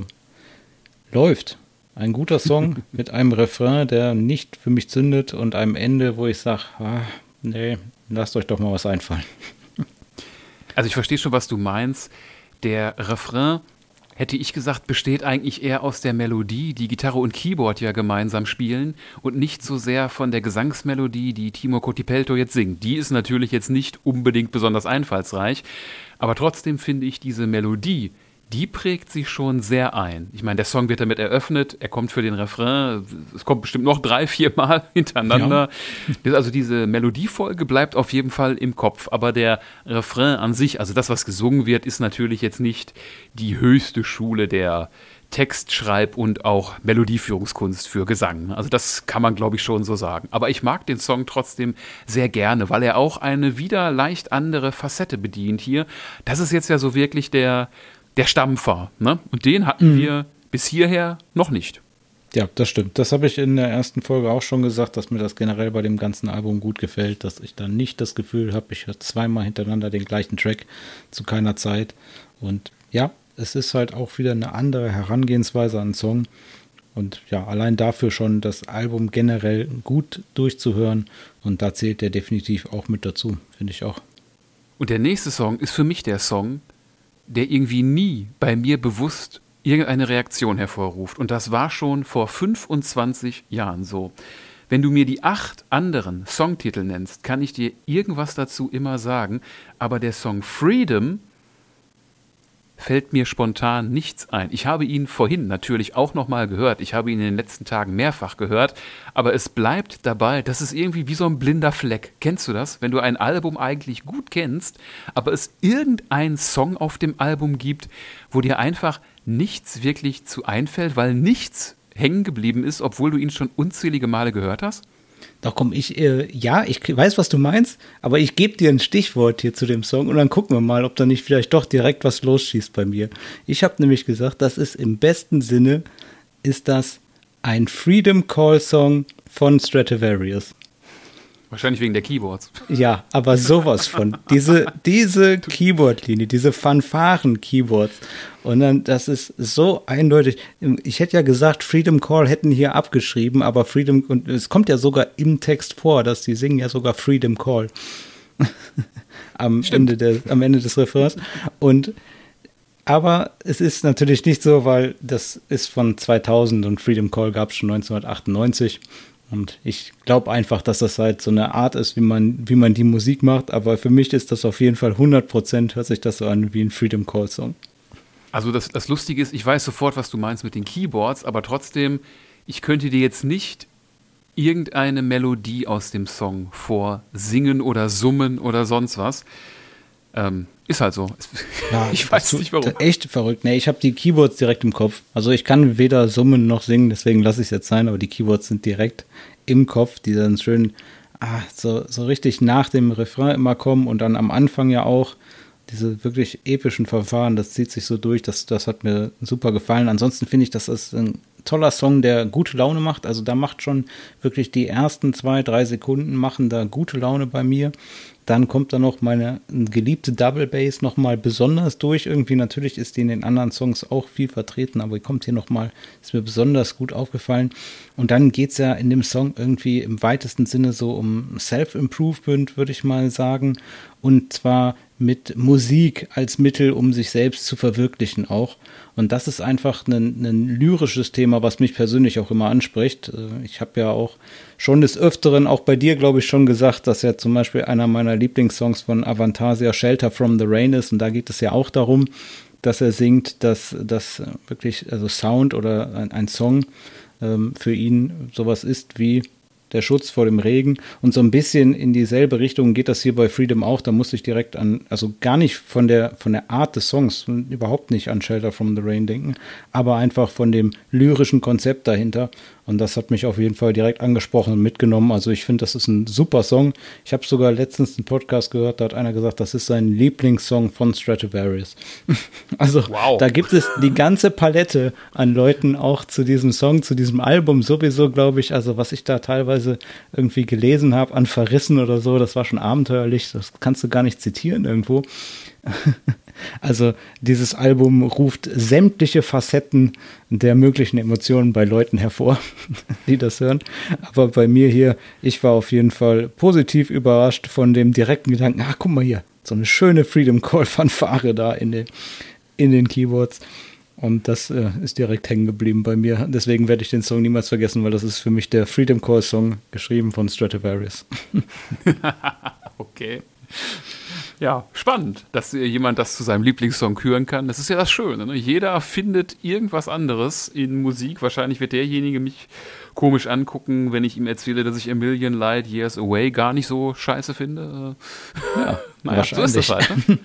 läuft. Ein guter Song mit einem Refrain, der nicht für mich zündet und einem Ende, wo ich sage, nee, lasst euch doch mal was einfallen. Also ich verstehe schon, was du meinst. Der Refrain, hätte ich gesagt, besteht eigentlich eher aus der Melodie, die Gitarre und Keyboard ja gemeinsam spielen und nicht so sehr von der Gesangsmelodie, die Timo Kotipelto jetzt singt. Die ist natürlich jetzt nicht unbedingt besonders einfallsreich, aber trotzdem finde ich diese Melodie, die prägt sich schon sehr ein. Ich meine, der Song wird damit eröffnet, er kommt für den Refrain, es kommt bestimmt noch 3-4 Mal hintereinander. Ja. Also diese Melodiefolge bleibt auf jeden Fall im Kopf, aber der Refrain an sich, also das, was gesungen wird, ist natürlich jetzt nicht die höchste Schule der Textschreib- und auch Melodieführungskunst für Gesang. Also das kann man, glaube ich, schon so sagen. Aber ich mag den Song trotzdem sehr gerne, weil er auch eine wieder leicht andere Facette bedient hier. Das ist jetzt ja so wirklich der Stampfer, ne? Und den hatten wir bis hierher noch nicht. Ja, das stimmt. Das habe ich in der ersten Folge auch schon gesagt, dass mir das generell bei dem ganzen Album gut gefällt, dass ich dann nicht das Gefühl habe, ich höre zweimal hintereinander den gleichen Track zu keiner Zeit. Und ja, es ist halt auch wieder eine andere Herangehensweise an den Song. Und ja, allein dafür schon das Album generell gut durchzuhören. Und da zählt der definitiv auch mit dazu, finde ich auch. Und der nächste Song ist für mich der Song, der irgendwie nie bei mir bewusst irgendeine Reaktion hervorruft. Und das war schon vor 25 Jahren so. Wenn du mir die 8 anderen Songtitel nennst, kann ich dir irgendwas dazu immer sagen. Aber der Song Freedom fällt mir spontan nichts ein. Ich habe ihn vorhin natürlich auch nochmal gehört. Ich habe ihn in den letzten Tagen mehrfach gehört. Aber es bleibt dabei, das ist irgendwie wie so ein blinder Fleck. Kennst du das? Wenn du ein Album eigentlich gut kennst, aber es irgendeinen Song auf dem Album gibt, wo dir einfach nichts wirklich zu einfällt, weil nichts hängen geblieben ist, obwohl du ihn schon unzählige Male gehört hast? Doch komm, ich weiß, was du meinst, aber ich gebe dir ein Stichwort hier zu dem Song und dann gucken wir mal, ob da nicht vielleicht doch direkt was losschießt bei mir. Ich habe nämlich gesagt, das ist im besten Sinne, ist das ein Freedom Call Song von Stratovarius. Wahrscheinlich wegen der Keyboards. Ja, aber sowas von. Diese Keyboard-Linie, diese Fanfaren-Keyboards. Und dann, das ist so eindeutig. Ich hätte ja gesagt, Freedom Call hätten hier abgeschrieben, aber Freedom, und es kommt ja sogar im Text vor, dass die singen ja sogar Freedom Call. am Ende des Refrains. Aber es ist natürlich nicht so, weil das ist von 2000 und Freedom Call gab es schon 1998. Und ich glaube einfach, dass das halt so eine Art ist, wie man die Musik macht. Aber für mich ist das auf jeden Fall 100%, hört sich das so an wie ein Freedom Call Song. Also das Lustige ist, ich weiß sofort, was du meinst mit den Keyboards, aber trotzdem, ich könnte dir jetzt nicht irgendeine Melodie aus dem Song vorsingen oder summen oder sonst was. Ist halt so. Ja, ich weiß nicht warum. Echt verrückt. Nee, ich habe die Keyboards direkt im Kopf. Also ich kann weder summen noch singen, deswegen lasse ich es jetzt sein, aber die Keyboards sind direkt im Kopf, die dann schön so richtig nach dem Refrain immer kommen und dann am Anfang ja auch diese wirklich epischen Verfahren, das zieht sich so durch, das hat mir super gefallen. Ansonsten finde ich, das ist ein toller Song, der gute Laune macht. Also da macht schon wirklich die ersten 2-3 Sekunden machen da gute Laune bei mir. Dann kommt da noch meine geliebte Double Bass nochmal besonders durch. Irgendwie natürlich ist die in den anderen Songs auch viel vertreten, aber die kommt hier nochmal, ist mir besonders gut aufgefallen. Und dann geht es ja in dem Song irgendwie im weitesten Sinne so um Self-Improvement, würde ich mal sagen. Und zwar mit Musik als Mittel, um sich selbst zu verwirklichen auch. Und das ist einfach ein lyrisches Thema, was mich persönlich auch immer anspricht. Ich habe ja auch schon des Öfteren, auch bei dir, glaube ich, schon gesagt, dass ja zum Beispiel einer meiner Lieblingssongs von Avantasia Shelter from the Rain ist. Und da geht es ja auch darum, dass er singt, dass das wirklich, also Sound oder ein Song für ihn sowas ist wie der Schutz vor dem Regen. Und so ein bisschen in dieselbe Richtung geht das hier bei Freedom auch. Da musste ich direkt also gar nicht von der Art des Songs, überhaupt nicht an Shelter from the Rain denken, aber einfach von dem lyrischen Konzept dahinter. Und das hat mich auf jeden Fall direkt angesprochen und mitgenommen. Also ich finde, das ist ein super Song. Ich habe sogar letztens einen Podcast gehört, da hat einer gesagt, das ist sein Lieblingssong von Stratovarius. Also wow. Da gibt es die ganze Palette an Leuten auch zu diesem Song, zu diesem Album sowieso, glaube ich. Also was ich da teilweise irgendwie gelesen habe an Verrissen oder so, das war schon abenteuerlich. Das kannst du gar nicht zitieren irgendwo. Also dieses Album ruft sämtliche Facetten der möglichen Emotionen bei Leuten hervor, die das hören. Aber bei mir hier, ich war auf jeden Fall positiv überrascht von dem direkten Gedanken, guck mal hier, so eine schöne Freedom Call Fanfare da in den Keyboards. Und das ist direkt hängen geblieben bei mir. Deswegen werde ich den Song niemals vergessen, weil das ist für mich der Freedom Call Song, geschrieben von Stratovarius. Okay. Ja, spannend, dass jemand das zu seinem Lieblingssong küren kann. Das ist ja das Schöne, ne? Jeder findet irgendwas anderes in Musik. Wahrscheinlich wird derjenige mich komisch angucken, wenn ich ihm erzähle, dass ich A Million Light Years Away gar nicht so scheiße finde. Ja, naja, so ist das halt. Ne?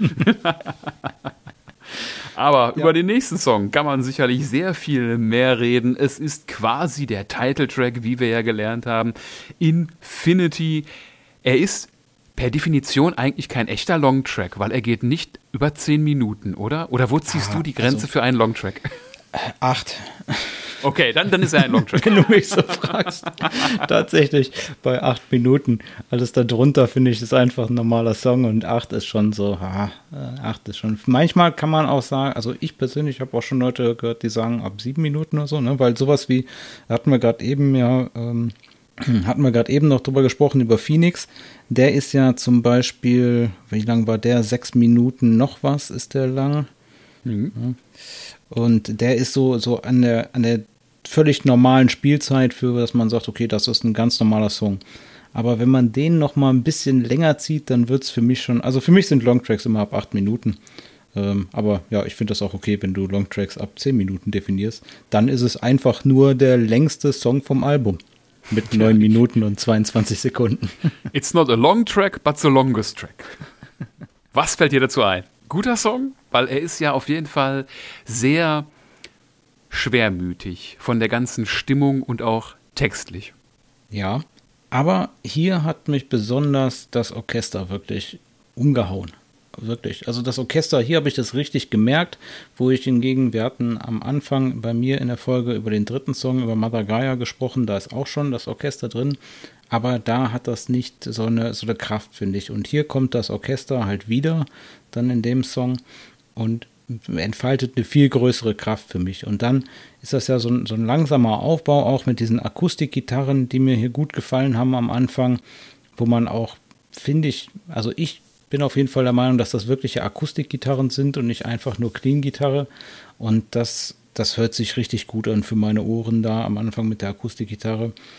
Aber über den nächsten Song kann man sicherlich sehr viel mehr reden. Es ist quasi der Titeltrack, wie wir ja gelernt haben, Infinity. Er ist per Definition eigentlich kein echter Longtrack, weil er geht nicht über 10 Minuten, oder? Oder wo ziehst du die Grenze für einen Longtrack? 8. Okay, dann ist er ein Longtrack. Wenn du mich so fragst. Tatsächlich bei 8 Minuten. Alles darunter, finde ich, ist einfach ein normaler Song und 8 ist schon so, 8 ist schon. Manchmal kann man auch sagen, also ich persönlich habe auch schon Leute gehört, die sagen ab 7 Minuten oder so, ne? Weil sowas wie, hatten wir gerade eben noch drüber gesprochen, über Phoenix. Der ist ja zum Beispiel, wie lang war der? 6 Minuten noch was ist der lang. Mhm. Und der ist so an der völlig normalen Spielzeit, für dass man sagt, okay, das ist ein ganz normaler Song. Aber wenn man den noch mal ein bisschen länger zieht, dann wird es für mich schon, also für mich sind Longtracks immer ab 8 Minuten. Aber ja, ich finde das auch okay, wenn du Longtracks ab 10 Minuten definierst. Dann ist es einfach nur der längste Song vom Album. Mit 9 Minuten und 22 Sekunden. It's not a long track, but the longest track. Was fällt dir dazu ein? Guter Song? Weil er ist ja auf jeden Fall sehr schwermütig von der ganzen Stimmung und auch textlich. Ja, aber hier hat mich besonders das Orchester wirklich umgehauen. Wirklich. Also das Orchester, hier habe ich das richtig gemerkt, wo ich hingegen, wir hatten am Anfang bei mir in der Folge über den dritten Song, über Mother Gaia gesprochen, da ist auch schon das Orchester drin, aber da hat das nicht so eine Kraft, finde ich. Und hier kommt das Orchester halt wieder, dann in dem Song und entfaltet eine viel größere Kraft für mich. Und dann ist das ja so ein langsamer Aufbau, auch mit diesen Akustikgitarren, die mir hier gut gefallen haben am Anfang, wo man auch, finde ich, also ich bin auf jeden Fall der Meinung, dass das wirkliche Akustikgitarren sind und nicht einfach nur Clean-Gitarre. Und das hört sich richtig gut an für meine Ohren da am Anfang mit der Akustikgitarre.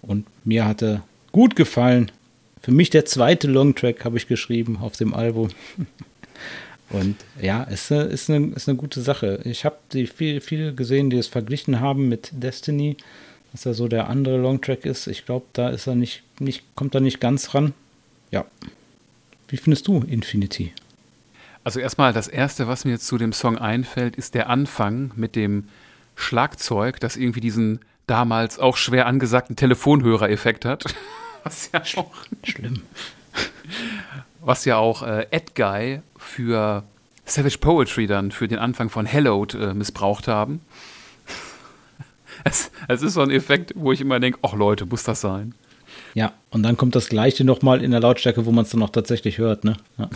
Und mir hat er gut gefallen. Für mich der zweite Longtrack habe ich geschrieben auf dem Album. Und ja, ist eine gute Sache. Ich habe viele gesehen, die es verglichen haben mit Destiny, dass er so der andere Longtrack ist. Ich glaube, da ist er kommt er nicht ganz ran. Ja. Wie findest du Infinity? Also erstmal das Erste, was mir jetzt zu dem Song einfällt, ist der Anfang mit dem Schlagzeug, das irgendwie diesen damals auch schwer angesagten Telefonhörer-Effekt hat. Was ja auch schlimm. Was ja auch Edguy für Savage Poetry dann für den Anfang von Hallowed missbraucht haben. Es ist so ein Effekt, wo ich immer denke, ach Leute, muss das sein? Ja, und dann kommt das Gleiche nochmal in der Lautstärke, wo man es dann auch tatsächlich hört, ne? Ja.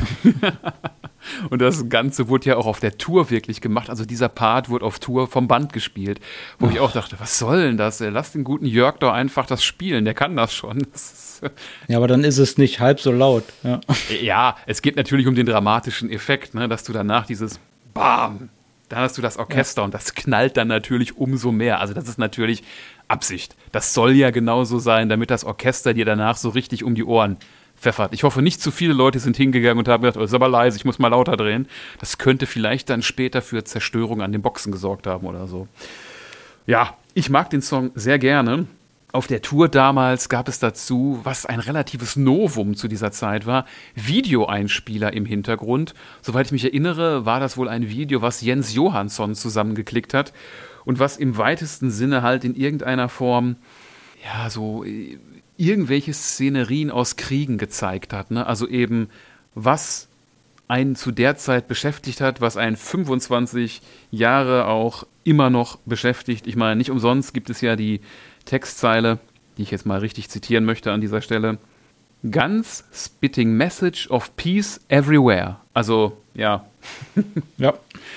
Und das Ganze wurde ja auch auf der Tour wirklich gemacht. Also dieser Part wurde auf Tour vom Band gespielt, wo ich auch dachte, was soll denn das? Lass den guten Jörg doch einfach das spielen, der kann das schon. Ja, aber dann ist es nicht halb so laut. Ja, ja, es geht natürlich um den dramatischen Effekt, ne, dass du danach dieses Bam, dann hast du das Orchester und das knallt dann natürlich umso mehr. Also das ist natürlich Absicht. Das soll ja genauso sein, damit das Orchester dir danach so richtig um die Ohren pfeffert. Ich hoffe, nicht zu viele Leute sind hingegangen und haben gedacht, oh, ist aber leise, ich muss mal lauter drehen. Das könnte vielleicht dann später für Zerstörung an den Boxen gesorgt haben oder so. Ja, ich mag den Song sehr gerne. Auf der Tour damals gab es dazu, was ein relatives Novum zu dieser Zeit war, Videoeinspieler im Hintergrund. Soweit ich mich erinnere, war das wohl ein Video, was Jens Johansson zusammengeklickt hat und was im weitesten Sinne halt in irgendeiner Form, ja, so irgendwelche Szenerien aus Kriegen gezeigt hat. Ne? Also eben, was einen zu der Zeit beschäftigt hat, was einen 25 Jahre auch immer noch beschäftigt. Ich meine, nicht umsonst gibt es ja die Textzeile, die ich jetzt mal richtig zitieren möchte an dieser Stelle. Guns spitting message of peace everywhere. Also, ja. Ja.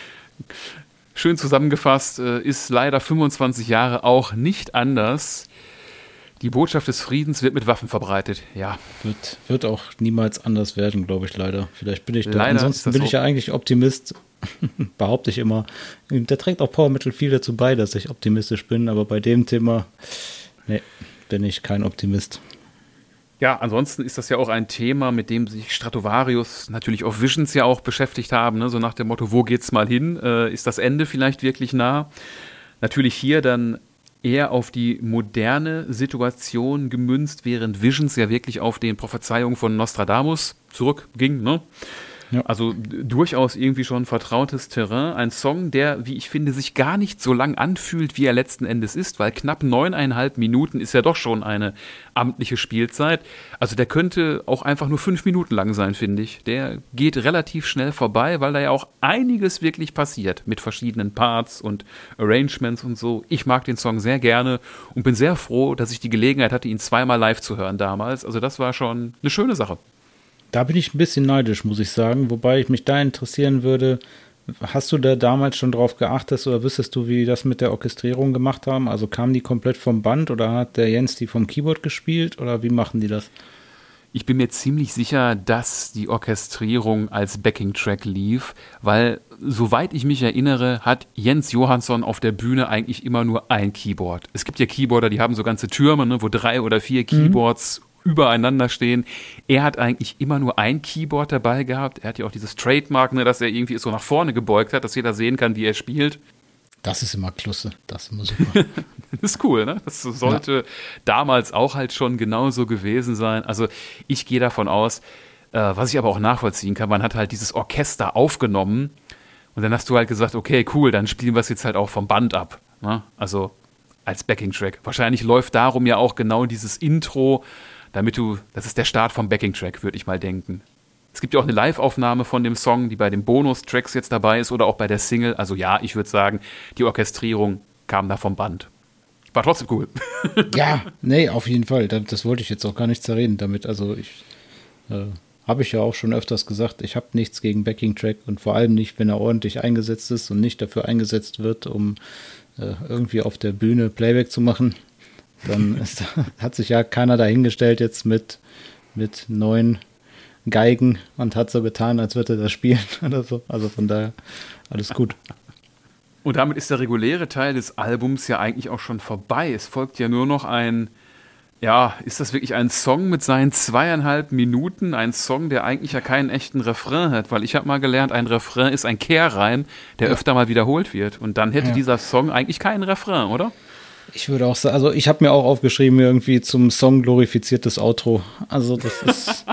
Schön zusammengefasst, ist leider 25 Jahre auch nicht anders. Die Botschaft des Friedens wird mit Waffen verbreitet, ja. Wird auch niemals anders werden, glaube ich, leider. Vielleicht bin ich da. Leider Ansonsten bin ich ja eigentlich Optimist, behaupte ich immer. Da trägt auch Power Metal viel dazu bei, dass ich optimistisch bin, aber bei dem Thema, nee, bin ich kein Optimist. Ja, ansonsten ist das ja auch ein Thema, mit dem sich Stratovarius natürlich auf Visions ja auch beschäftigt haben, ne? So nach dem Motto, wo geht's mal hin? Ist das Ende vielleicht wirklich nah? Natürlich hier dann eher auf die moderne Situation gemünzt, während Visions ja wirklich auf den Prophezeiungen von Nostradamus zurückging, ne? Ja. Also durchaus irgendwie schon vertrautes Terrain. Ein Song, der, wie ich finde, sich gar nicht so lang anfühlt, wie er letzten Endes ist, weil knapp 9,5 Minuten ist ja doch schon eine amtliche Spielzeit. Also der könnte auch einfach nur 5 Minuten lang sein, finde ich. Der geht relativ schnell vorbei, weil da ja auch einiges wirklich passiert mit verschiedenen Parts und Arrangements und so. Ich mag den Song sehr gerne und bin sehr froh, dass ich die Gelegenheit hatte, ihn zweimal live zu hören damals. Also das war schon eine schöne Sache. Da bin ich ein bisschen neidisch, muss ich sagen. Wobei ich mich da interessieren würde, hast du da damals schon drauf geachtet oder wüsstest du, wie die das mit der Orchestrierung gemacht haben? Also kamen die komplett vom Band oder hat der Jens die vom Keyboard gespielt oder wie machen die das? Ich bin mir ziemlich sicher, dass die Orchestrierung als Backing-Track lief, weil, soweit ich mich erinnere, hat Jens Johansson auf der Bühne eigentlich immer nur ein Keyboard. Es gibt ja Keyboarder, die haben so ganze Türme, ne, wo 3 oder 4 Keyboards übereinander stehen. Er hat eigentlich immer nur ein Keyboard dabei gehabt. Er hat ja auch dieses Trademark, ne, dass er irgendwie so nach vorne gebeugt hat, dass jeder sehen kann, wie er spielt. Das ist immer klasse. Das ist immer super. Das ist cool, ne? Das sollte damals auch halt schon genauso gewesen sein. Also ich gehe davon aus, was ich aber auch nachvollziehen kann, man hat halt dieses Orchester aufgenommen und dann hast du halt gesagt, okay, cool, dann spielen wir es jetzt halt auch vom Band ab. Ne? Also als Backing-Track. Wahrscheinlich läuft darum ja auch genau dieses Intro, das ist der Start vom Backing-Track, würde ich mal denken. Es gibt ja auch eine Live-Aufnahme von dem Song, die bei den Bonus-Tracks jetzt dabei ist oder auch bei der Single. Also ja, ich würde sagen, die Orchestrierung kam da vom Band. War trotzdem cool. Ja, nee, auf jeden Fall. Das wollte ich jetzt auch gar nicht zerreden damit. Also habe ich ja auch schon öfters gesagt, ich habe nichts gegen Backing-Track und vor allem nicht, wenn er ordentlich eingesetzt ist und nicht dafür eingesetzt wird, um irgendwie auf der Bühne Playback zu machen. Dann hat sich ja keiner dahingestellt jetzt mit 9 Geigen und hat so getan, als würde er das spielen oder so. Also von daher alles gut. Und damit ist der reguläre Teil des Albums ja eigentlich auch schon vorbei. Es folgt ja nur noch ein Ja, ist das wirklich ein Song mit seinen 2,5 Minuten? Ein Song, der eigentlich ja keinen echten Refrain hat? Weil ich habe mal gelernt, ein Refrain ist ein Kehrreim, der öfter mal wiederholt wird. Und dann hätte dieser Song eigentlich keinen Refrain, oder? Ich würde auch sagen, also ich habe mir auch aufgeschrieben, irgendwie zum Song glorifiziertes Outro. Also das ist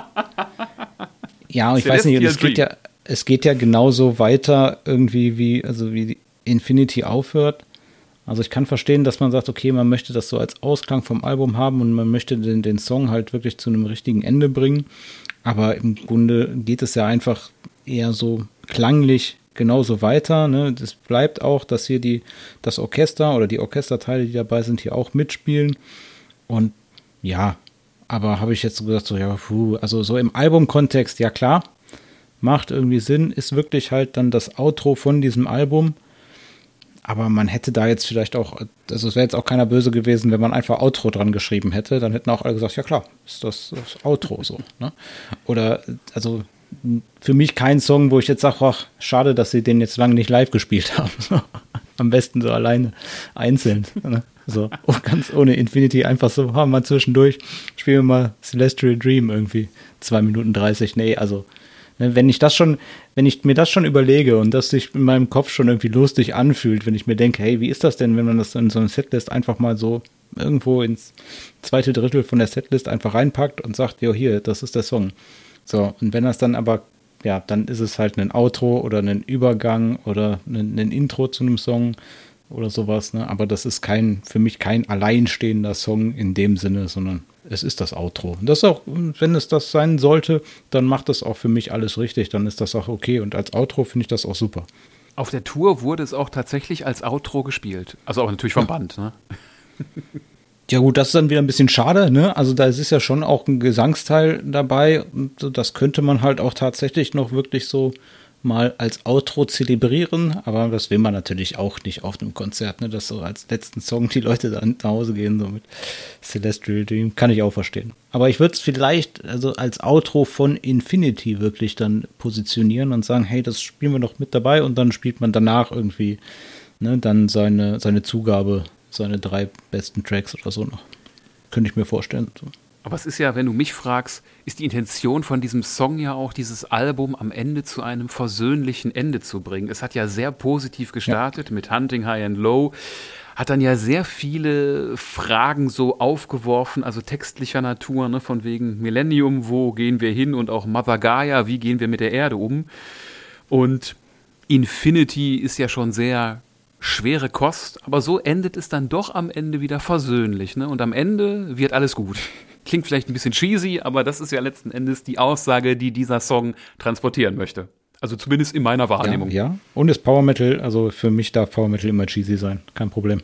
ja, ich weiß nicht, es geht ja genauso weiter irgendwie wie Infinity aufhört. Also ich kann verstehen, dass man sagt, okay, man möchte das so als Ausklang vom Album haben und man möchte den Song halt wirklich zu einem richtigen Ende bringen. Aber im Grunde geht es ja einfach eher so klanglich genauso weiter. Ne? Das bleibt auch, dass hier das Orchester oder die Orchesterteile, die dabei sind, hier auch mitspielen. Und ja, aber habe ich jetzt so gesagt, so ja, also so im Albumkontext, ja klar, macht irgendwie Sinn, ist wirklich halt dann das Outro von diesem Album. Aber man hätte da jetzt vielleicht auch, also es wäre jetzt auch keiner böse gewesen, wenn man einfach Outro dran geschrieben hätte, dann hätten auch alle gesagt, ja klar, ist das Outro so. Ne? Oder, also für mich kein Song, wo ich jetzt sage, ach, schade, dass sie den jetzt lange nicht live gespielt haben. Am besten so alleine, einzeln. Ne? So, ganz ohne Infinity, einfach so, mal zwischendurch, spielen wir mal Celestial Dream irgendwie, 2 Minuten 30, nee, also wenn ich mir das schon überlege und das sich in meinem Kopf schon irgendwie lustig anfühlt, wenn ich mir denke, hey, wie ist das denn, wenn man das in so eine Setlist einfach mal so irgendwo ins zweite Drittel von der Setlist einfach reinpackt und sagt, jo, hier, das ist der Song. So, und wenn das dann aber, ja, dann ist es halt ein Outro oder ein Übergang oder ein Intro zu einem Song oder sowas, ne? Aber das ist für mich kein alleinstehender Song in dem Sinne, sondern es ist das Outro. Und das auch, wenn es das sein sollte, dann macht das auch für mich alles richtig, dann ist das auch okay. Und als Outro finde ich das auch super. Auf der Tour wurde es auch tatsächlich als Outro gespielt. Also auch natürlich vom Band, ne? Ja gut, das ist dann wieder ein bisschen schade, ne? Also da ist ja schon auch ein Gesangsteil dabei und das könnte man halt auch tatsächlich noch wirklich so mal als Outro zelebrieren, aber das will man natürlich auch nicht auf einem Konzert, ne? Dass so als letzten Song die Leute dann nach Hause gehen, so mit Celestial Dream, kann ich auch verstehen. Aber ich würde es vielleicht also als Outro von Infinity wirklich dann positionieren und sagen, hey, das spielen wir noch mit dabei und dann spielt man danach irgendwie, ne, dann seine Zugabe, seine 3 besten Tracks oder so noch. Könnte ich mir vorstellen. So. Aber es ist ja, wenn du mich fragst, ist die Intention von diesem Song ja auch, dieses Album am Ende zu einem versöhnlichen Ende zu bringen. Es hat ja sehr positiv gestartet mit Hunting High and Low, hat dann ja sehr viele Fragen so aufgeworfen, also textlicher Natur, ne, von wegen Millennium, wo gehen wir hin, und auch Mother Gaia, wie gehen wir mit der Erde um. Und Infinity ist ja schon sehr schwere Kost, aber so endet es dann doch am Ende wieder versöhnlich, ne? Und am Ende wird alles gut. Klingt vielleicht ein bisschen cheesy, aber das ist ja letzten Endes die Aussage, die dieser Song transportieren möchte. Also zumindest in meiner Wahrnehmung. Ja. Und ist Power Metal, also für mich darf Power Metal immer cheesy sein. Kein Problem.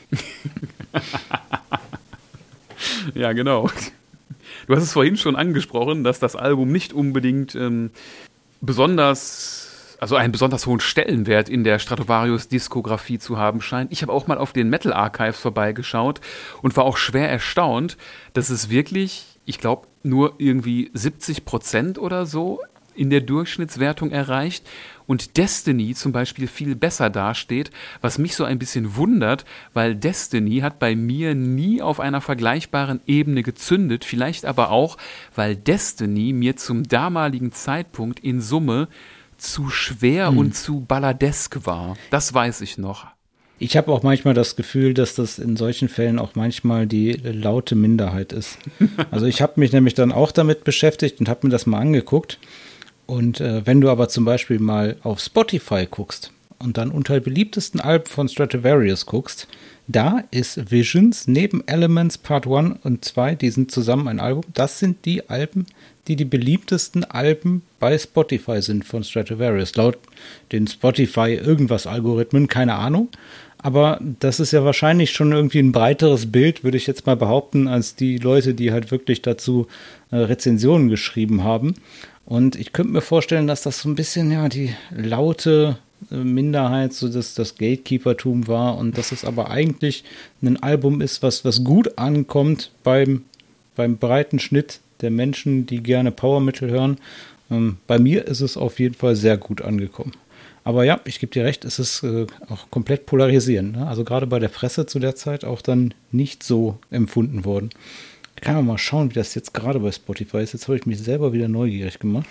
Ja, genau. Du hast es vorhin schon angesprochen, dass das Album nicht unbedingt einen besonders hohen Stellenwert in der Stratovarius-Diskografie zu haben scheint. Ich habe auch mal auf den Metal Archives vorbeigeschaut und war auch schwer erstaunt, dass es wirklich, ich glaube, nur irgendwie 70% oder so in der Durchschnittswertung erreicht und Destiny zum Beispiel viel besser dasteht, was mich so ein bisschen wundert, weil Destiny hat bei mir nie auf einer vergleichbaren Ebene gezündet, vielleicht aber auch, weil Destiny mir zum damaligen Zeitpunkt in Summe zu schwer und zu balladesk war. Das weiß ich noch. Ich habe auch manchmal das Gefühl, dass das in solchen Fällen auch manchmal die laute Minderheit ist. Also ich habe mich nämlich dann auch damit beschäftigt und habe mir das mal angeguckt. Und wenn du aber zum Beispiel mal auf Spotify guckst und dann unter beliebtesten Alben von Stratovarius guckst, da ist Visions neben Elements Part 1 und 2, die sind zusammen ein Album. Das sind die Alben, die beliebtesten Alben bei Spotify sind von Stratovarius. Laut den Spotify-Irgendwas-Algorithmen, keine Ahnung. Aber das ist ja wahrscheinlich schon irgendwie ein breiteres Bild, würde ich jetzt mal behaupten, als die Leute, die halt wirklich dazu Rezensionen geschrieben haben. Und ich könnte mir vorstellen, dass das so ein bisschen, ja, die laute Minderheit, so das Gatekeeper-Tum war und dass es aber eigentlich ein Album ist, was gut ankommt beim breiten Schnitt der Menschen, die gerne Power Metal hören. Bei mir ist es auf jeden Fall sehr gut angekommen. Aber ja, ich gebe dir recht, es ist auch komplett polarisierend. Ne? Also gerade bei der Presse zu der Zeit auch dann nicht so empfunden worden. Kann man mal schauen, wie das jetzt gerade bei Spotify ist. Jetzt habe ich mich selber wieder neugierig gemacht.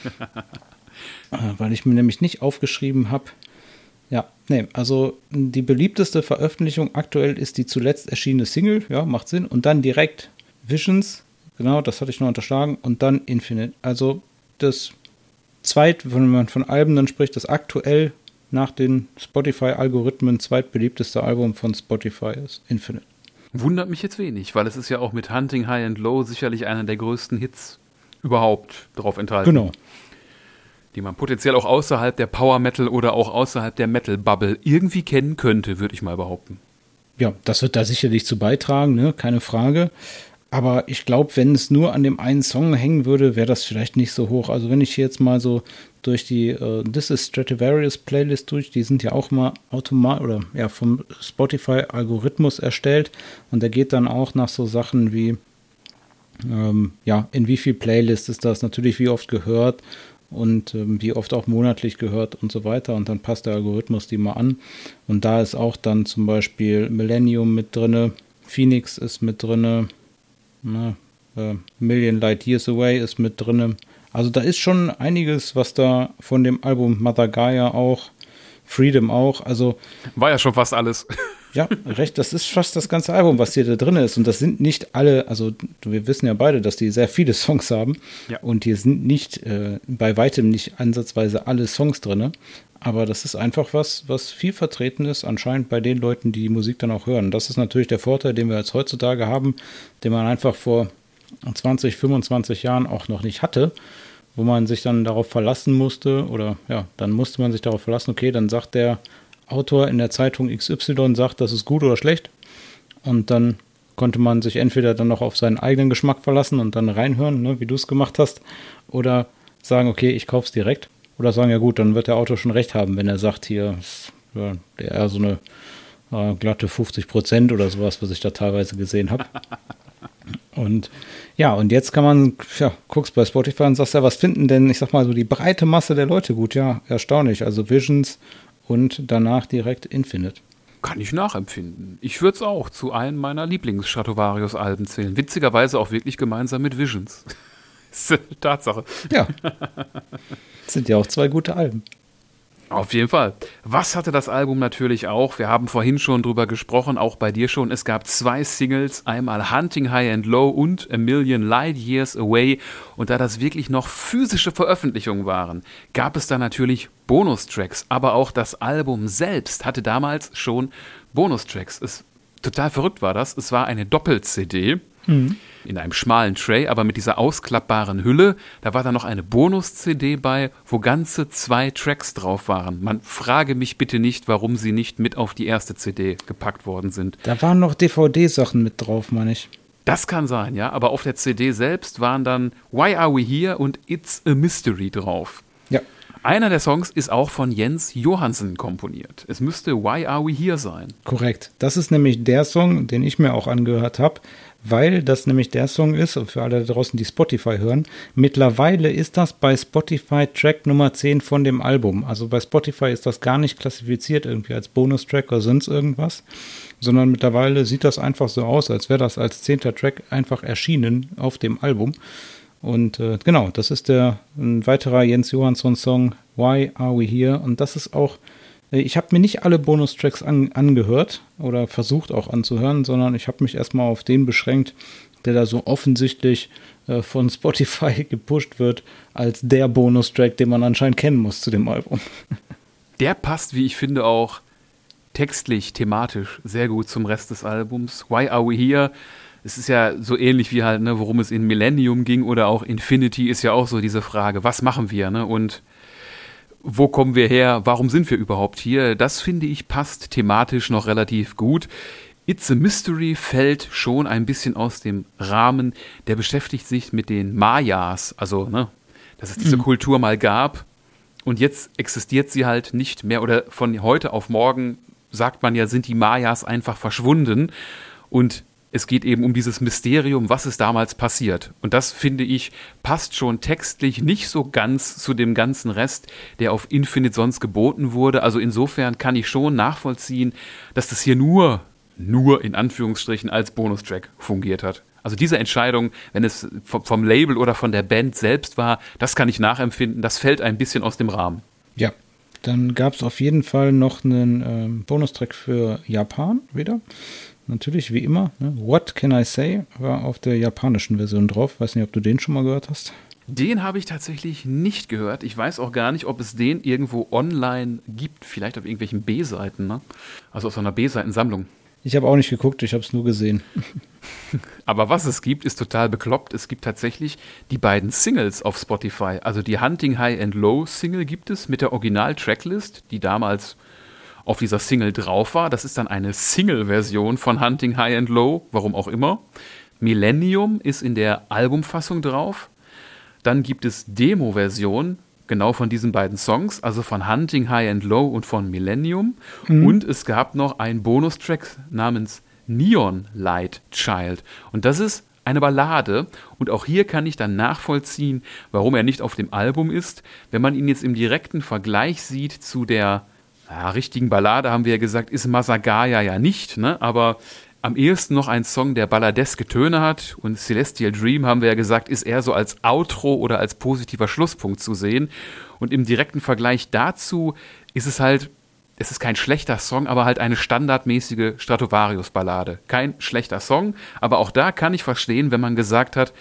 Weil ich mir nämlich nicht aufgeschrieben habe. Ja, nee, also die beliebteste Veröffentlichung aktuell ist die zuletzt erschienene Single. Ja, macht Sinn. Und dann direkt Visions. Genau, das hatte ich noch unterschlagen. Und dann Infinite. Also das wenn man von Alben dann spricht, das aktuell nach den Spotify-Algorithmen zweitbeliebteste Album von Spotify ist Infinite. Wundert mich jetzt wenig, weil es ist ja auch mit Hunting High and Low sicherlich einer der größten Hits überhaupt drauf enthalten. Genau. Die man potenziell auch außerhalb der Power Metal oder auch außerhalb der Metal Bubble irgendwie kennen könnte, würde ich mal behaupten. Ja, das wird da sicherlich zu beitragen, ne? Keine Frage. Aber ich glaube, wenn es nur an dem einen Song hängen würde, wäre das vielleicht nicht so hoch. Also wenn ich hier jetzt mal so durch die This is Stratovarius Playlist die sind ja auch mal automatisch oder ja vom Spotify-Algorithmus erstellt. Und der geht dann auch nach so Sachen wie, in wie viel Playlist ist das, natürlich wie oft gehört und wie oft auch monatlich gehört und so weiter. Und dann passt der Algorithmus die mal an. Und da ist auch dann zum Beispiel Millennium mit drinne, Phoenix ist mit drinne, Million Light Years Away ist mit drinne. Also da ist schon einiges, was da von dem Album Mother Gaia auch, Freedom auch, also war ja schon fast alles. Ja, recht, das ist fast das ganze Album, was hier da drin ist. Und das sind nicht alle, also wir wissen ja beide, dass die sehr viele Songs haben. Ja. Und hier sind nicht, bei weitem nicht ansatzweise alle Songs drin. Aber das ist einfach was viel vertreten ist, anscheinend bei den Leuten, die Musik dann auch hören. Das ist natürlich der Vorteil, den wir jetzt heutzutage haben, den man einfach vor 20, 25 Jahren auch noch nicht hatte, wo man sich dann darauf verlassen musste oder ja, dann musste man sich darauf verlassen, okay, dann sagt der Autor in der Zeitung XY, sagt, das ist gut oder schlecht und dann konnte man sich entweder dann noch auf seinen eigenen Geschmack verlassen und dann reinhören, ne, wie du es gemacht hast, oder sagen, okay, ich kauf's direkt. Oder sagen, ja gut, dann wird der Autor schon recht haben, wenn er sagt, hier ist ja, eher so eine glatte 50% oder sowas, was ich da teilweise gesehen habe. Und ja, und jetzt kann man, guckst bei Spotify und sagst, ja, was finden denn, ich sag mal so, die breite Masse der Leute gut? Ja, erstaunlich. Also Visions und danach direkt Infinite. Kann ich nachempfinden. Ich würde es auch zu einem meiner Lieblings-Stratovarius-Alben zählen. Witzigerweise auch wirklich gemeinsam mit Visions. Das ist eine Tatsache. Ja. Das sind ja auch zwei gute Alben. Auf jeden Fall. Was hatte das Album natürlich auch? Wir haben vorhin schon drüber gesprochen, auch bei dir schon. Es gab 2 Singles, einmal Hunting High and Low und A Million Light Years Away. Und da das wirklich noch physische Veröffentlichungen waren, gab es da natürlich Bonustracks. Aber auch das Album selbst hatte damals schon Bonustracks. Total verrückt war das. Es war eine Doppel-CD. In einem schmalen Tray, aber mit dieser ausklappbaren Hülle. Da war dann noch eine Bonus-CD bei, wo ganze 2 Tracks drauf waren. Man frage mich bitte nicht, warum sie nicht mit auf die erste CD gepackt worden sind. Da waren noch DVD-Sachen mit drauf, meine ich. Das kann sein, ja, aber auf der CD selbst waren dann Why Are We Here und It's a Mystery drauf. Ja. Einer der Songs ist auch von Jens Johansen komponiert. Es müsste Why Are We Here sein. Korrekt. Das ist nämlich der Song, den ich mir auch angehört habe, weil das nämlich der Song ist, und für alle da draußen, die Spotify hören, mittlerweile ist das bei Spotify Track Nummer 10 von dem Album. Also bei Spotify ist das gar nicht klassifiziert irgendwie als Bonustrack oder sonst irgendwas, sondern mittlerweile sieht das einfach so aus, als wäre das als 10. Track einfach erschienen auf dem Album. Und genau, das ist ein weiterer Jens Johansson-Song, Why Are We Here? Und das ist auch, ich habe mir nicht alle Bonustracks angehört oder versucht auch anzuhören, sondern ich habe mich erstmal auf den beschränkt, der da so offensichtlich von Spotify gepusht wird, als der Bonustrack, den man anscheinend kennen muss zu dem Album. Der passt, wie ich finde, auch textlich, thematisch sehr gut zum Rest des Albums. Why Are We Here? Es ist ja so ähnlich wie halt, ne, worum es in Millennium ging oder auch Infinity ist ja auch so diese Frage, was machen wir, ne? Und wo kommen wir her? Warum sind wir überhaupt hier? Das, finde ich, passt thematisch noch relativ gut. It's a Mystery fällt schon ein bisschen aus dem Rahmen. Der beschäftigt sich mit den Mayas, also, ne, dass es diese Kultur mal gab und jetzt existiert sie halt nicht mehr oder von heute auf morgen, sagt man ja, sind die Mayas einfach verschwunden und es geht eben um dieses Mysterium, was ist damals passiert. Und das, finde ich, passt schon textlich nicht so ganz zu dem ganzen Rest, der auf Infinite sonst geboten wurde. Also insofern kann ich schon nachvollziehen, dass das hier nur in Anführungsstrichen als Bonustrack fungiert hat. Also diese Entscheidung, wenn es vom Label oder von der Band selbst war, das kann ich nachempfinden, das fällt ein bisschen aus dem Rahmen. Ja, dann gab es auf jeden Fall noch einen Bonustrack für Japan wieder. Natürlich, wie immer, ne? What Can I Say war auf der japanischen Version drauf. Weiß nicht, ob du den schon mal gehört hast. Den habe ich tatsächlich nicht gehört. Ich weiß auch gar nicht, ob es den irgendwo online gibt. Vielleicht auf irgendwelchen B-Seiten, ne? Also auf so einer B-Seitensammlung. Ich habe auch nicht geguckt, ich habe es nur gesehen. Aber was es gibt, ist total bekloppt. Es gibt tatsächlich die beiden Singles auf Spotify. Also die Hunting High and Low Single gibt es mit der Original-Tracklist, die damals auf dieser Single drauf war. Das ist dann eine Single-Version von Hunting High and Low, warum auch immer. Millennium ist in der Albumfassung drauf. Dann gibt es Demo-Version, genau von diesen beiden Songs, also von Hunting High and Low und von Millennium. Und es gab noch einen Bonustrack namens Neon Light Child. Und das ist eine Ballade. Und auch hier kann ich dann nachvollziehen, warum er nicht auf dem Album ist. Wenn man ihn jetzt im direkten Vergleich sieht zu der richtigen Ballade, haben wir ja gesagt, ist Masagaya ja nicht, ne? Aber am ehesten noch ein Song, der balladeske Töne hat. Und Celestial Dream, haben wir ja gesagt, ist eher so als Outro oder als positiver Schlusspunkt zu sehen. Und im direkten Vergleich dazu ist es halt, es ist kein schlechter Song, aber halt eine standardmäßige Stratovarius-Ballade. Kein schlechter Song, aber auch da kann ich verstehen, wenn man gesagt hat,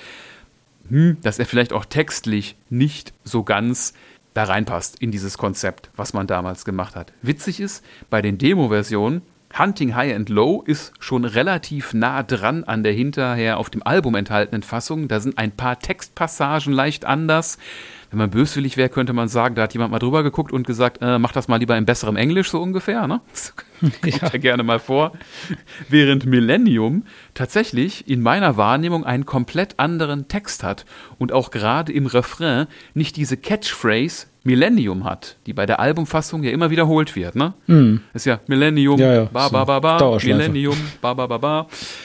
dass er vielleicht auch textlich nicht so ganz da reinpasst in dieses Konzept, was man damals gemacht hat. Witzig ist, bei den Demo-Versionen, Hunting High and Low ist schon relativ nah dran an der hinterher auf dem Album enthaltenen Fassung. Da sind ein paar Textpassagen leicht anders. Wenn man böswillig wäre, könnte man sagen, da hat jemand mal drüber geguckt und gesagt, mach das mal lieber in besserem Englisch, so ungefähr. Ne? Das kommt ja gerne mal vor. Während Millennium tatsächlich in meiner Wahrnehmung einen komplett anderen Text hat und auch gerade im Refrain nicht diese Catchphrase Millennium hat, die bei der Albumfassung ja immer wiederholt wird. Ne? Das ist ja Millennium, ba, ba, ba, ba, Millennium, ba, ba, ba, ba.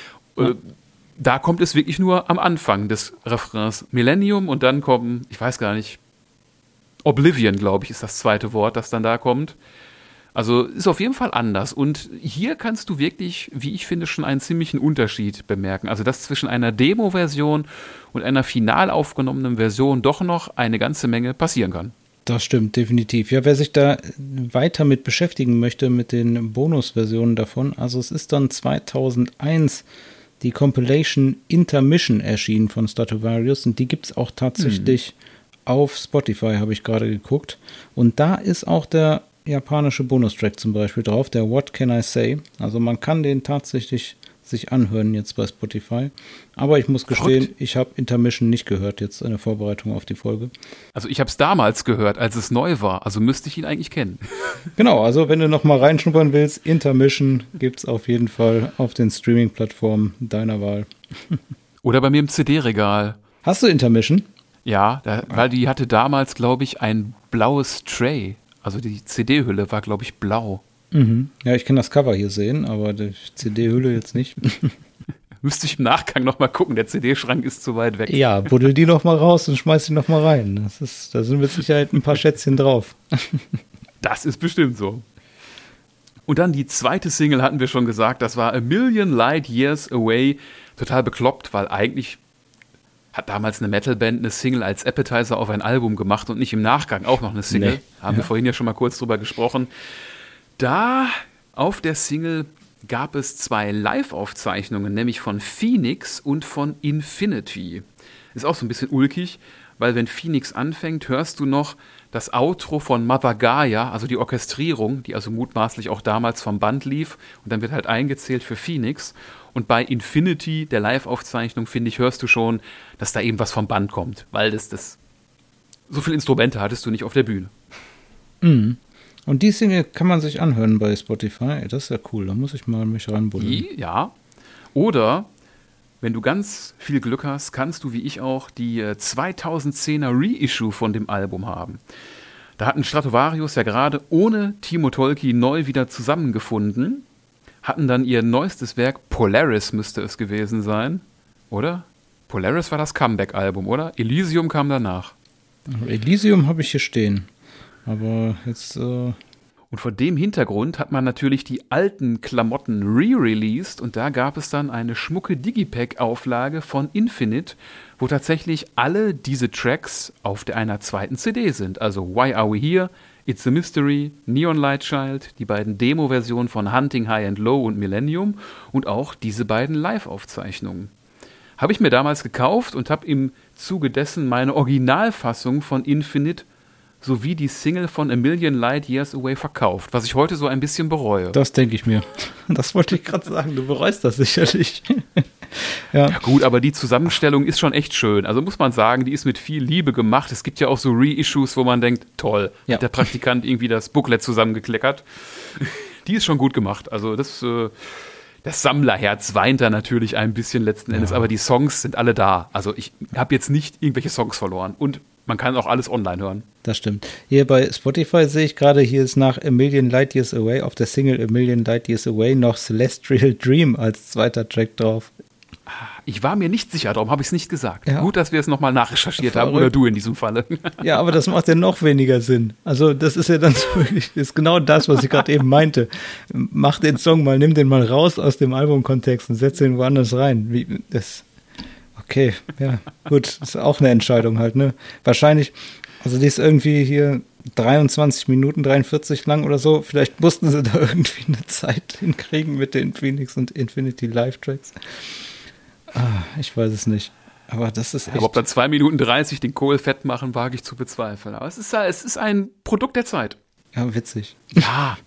Da kommt es wirklich nur am Anfang des Refrains Millennium und dann kommen, ich weiß gar nicht, Oblivion, glaube ich, ist das zweite Wort, das dann da kommt. Also ist auf jeden Fall anders. Und hier kannst du wirklich, wie ich finde, schon einen ziemlichen Unterschied bemerken. Also dass zwischen einer Demo-Version und einer final aufgenommenen Version doch noch eine ganze Menge passieren kann. Das stimmt, definitiv. Ja, wer sich da weiter mit beschäftigen möchte, mit den Bonusversionen davon, also es ist dann 2001 die Compilation Intermission erschienen von Stratovarius und die gibt es auch tatsächlich auf Spotify, habe ich gerade geguckt. Und da ist auch der japanische Bonustrack zum Beispiel drauf, der What Can I Say? Also man kann den tatsächlich sich anhören jetzt bei Spotify. Aber ich muss gestehen, ich habe Intermission nicht gehört jetzt in der Vorbereitung auf die Folge. Also ich habe es damals gehört, als es neu war. Also müsste ich ihn eigentlich kennen. Genau, also wenn du noch mal reinschnuppern willst, Intermission gibt es auf jeden Fall auf den Streaming-Plattformen deiner Wahl. Oder bei mir im CD-Regal. Hast du Intermission? Ja, weil die hatte damals, glaube ich, ein blaues Tray. Also die CD-Hülle war, glaube ich, blau. Mhm. Ja, ich kann das Cover hier sehen, aber die CD-Hülle jetzt nicht. Müsste ich im Nachgang noch mal gucken, der CD-Schrank ist zu weit weg. Ja, buddel die noch mal raus und schmeiß die noch mal rein. Da sind mit Sicherheit ein paar Schätzchen drauf. Das ist bestimmt so. Und dann die zweite Single hatten wir schon gesagt, das war A Million Light Years Away. Total bekloppt, weil eigentlich hat damals eine Metalband eine Single als Appetizer auf ein Album gemacht und nicht im Nachgang auch noch eine Single. Nee. Haben wir vorhin ja schon mal kurz drüber gesprochen. Da auf der Single gab es 2 Live-Aufzeichnungen, nämlich von Phoenix und von Infinity. Ist auch so ein bisschen ulkig, weil wenn Phoenix anfängt, hörst du noch das Outro von Mother Gaia, also die Orchestrierung, die also mutmaßlich auch damals vom Band lief und dann wird halt eingezählt für Phoenix. Und bei Infinity, der Live-Aufzeichnung, finde ich, hörst du schon, dass da eben was vom Band kommt, weil das so viele Instrumente hattest du nicht auf der Bühne. Mhm. Und die Single kann man sich anhören bei Spotify. Das ist ja cool, da muss ich mal mich reinbuddeln. Ja, oder wenn du ganz viel Glück hast, kannst du wie ich auch die 2010er Reissue von dem Album haben. Da hatten Stratovarius ja gerade ohne Timo Tolkki neu wieder zusammengefunden, hatten dann ihr neuestes Werk, Polaris müsste es gewesen sein, oder? Polaris war das Comeback-Album, oder? Elysium kam danach. Elysium habe ich hier stehen. Aber jetzt. Und vor dem Hintergrund hat man natürlich die alten Klamotten re-released und da gab es dann eine schmucke Digipack-Auflage von Infinite, wo tatsächlich alle diese Tracks auf einer zweiten CD sind. Also Why Are We Here, It's a Mystery, Neon Light Child, die beiden Demo-Versionen von Hunting High and Low und Millennium und auch diese beiden Live-Aufzeichnungen. Habe ich mir damals gekauft und habe im Zuge dessen meine Originalfassung von Infinite sowie die Single von A Million Light Years Away verkauft, was ich heute so ein bisschen bereue. Das denke ich mir. Das wollte ich gerade sagen, du bereust das sicherlich. Ja gut, aber die Zusammenstellung ist schon echt schön. Also muss man sagen, die ist mit viel Liebe gemacht. Es gibt ja auch so Reissues, wo man denkt, toll, hat der Praktikant irgendwie das Booklet zusammengekleckert. Die ist schon gut gemacht. Also das Sammlerherz weint da natürlich ein bisschen letzten Endes, aber die Songs sind alle da. Also ich habe jetzt nicht irgendwelche Songs verloren und man kann auch alles online hören. Das stimmt. Hier bei Spotify sehe ich gerade, hier ist nach A Million Light Years Away auf der Single A Million Light Years Away noch Celestial Dream als zweiter Track drauf. Ich war mir nicht sicher, darum habe ich es nicht gesagt. Ja. Gut, dass wir es nochmal nachrecherchiert haben, oder du in diesem Falle. Ja, aber das macht ja noch weniger Sinn. Also das ist ja dann so, ist genau das, was ich gerade eben meinte. Mach den Song mal, nimm den mal raus aus dem Albumkontext und setz den woanders rein. Okay, ja, gut, ist auch eine Entscheidung halt, ne? Wahrscheinlich, also die ist irgendwie hier 23 Minuten, 43 lang oder so. Vielleicht mussten sie da irgendwie eine Zeit hinkriegen mit den Phoenix und Infinity Live-Tracks. Ich weiß es nicht. Aber das ist echt... Aber ob dann 2 Minuten 30 den Kohl fett machen, wage ich zu bezweifeln. Aber es ist ein Produkt der Zeit. Ja, witzig. Ja.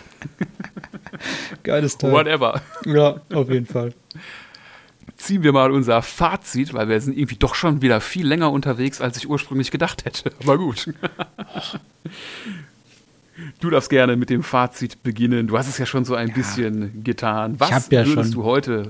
Geiles Teil. Whatever. Ja, auf jeden Fall. Ziehen wir mal unser Fazit, weil wir sind irgendwie doch schon wieder viel länger unterwegs, als ich ursprünglich gedacht hätte. Aber gut. Du darfst gerne mit dem Fazit beginnen. Du hast es ja schon so ein bisschen getan. Was würdest du heute,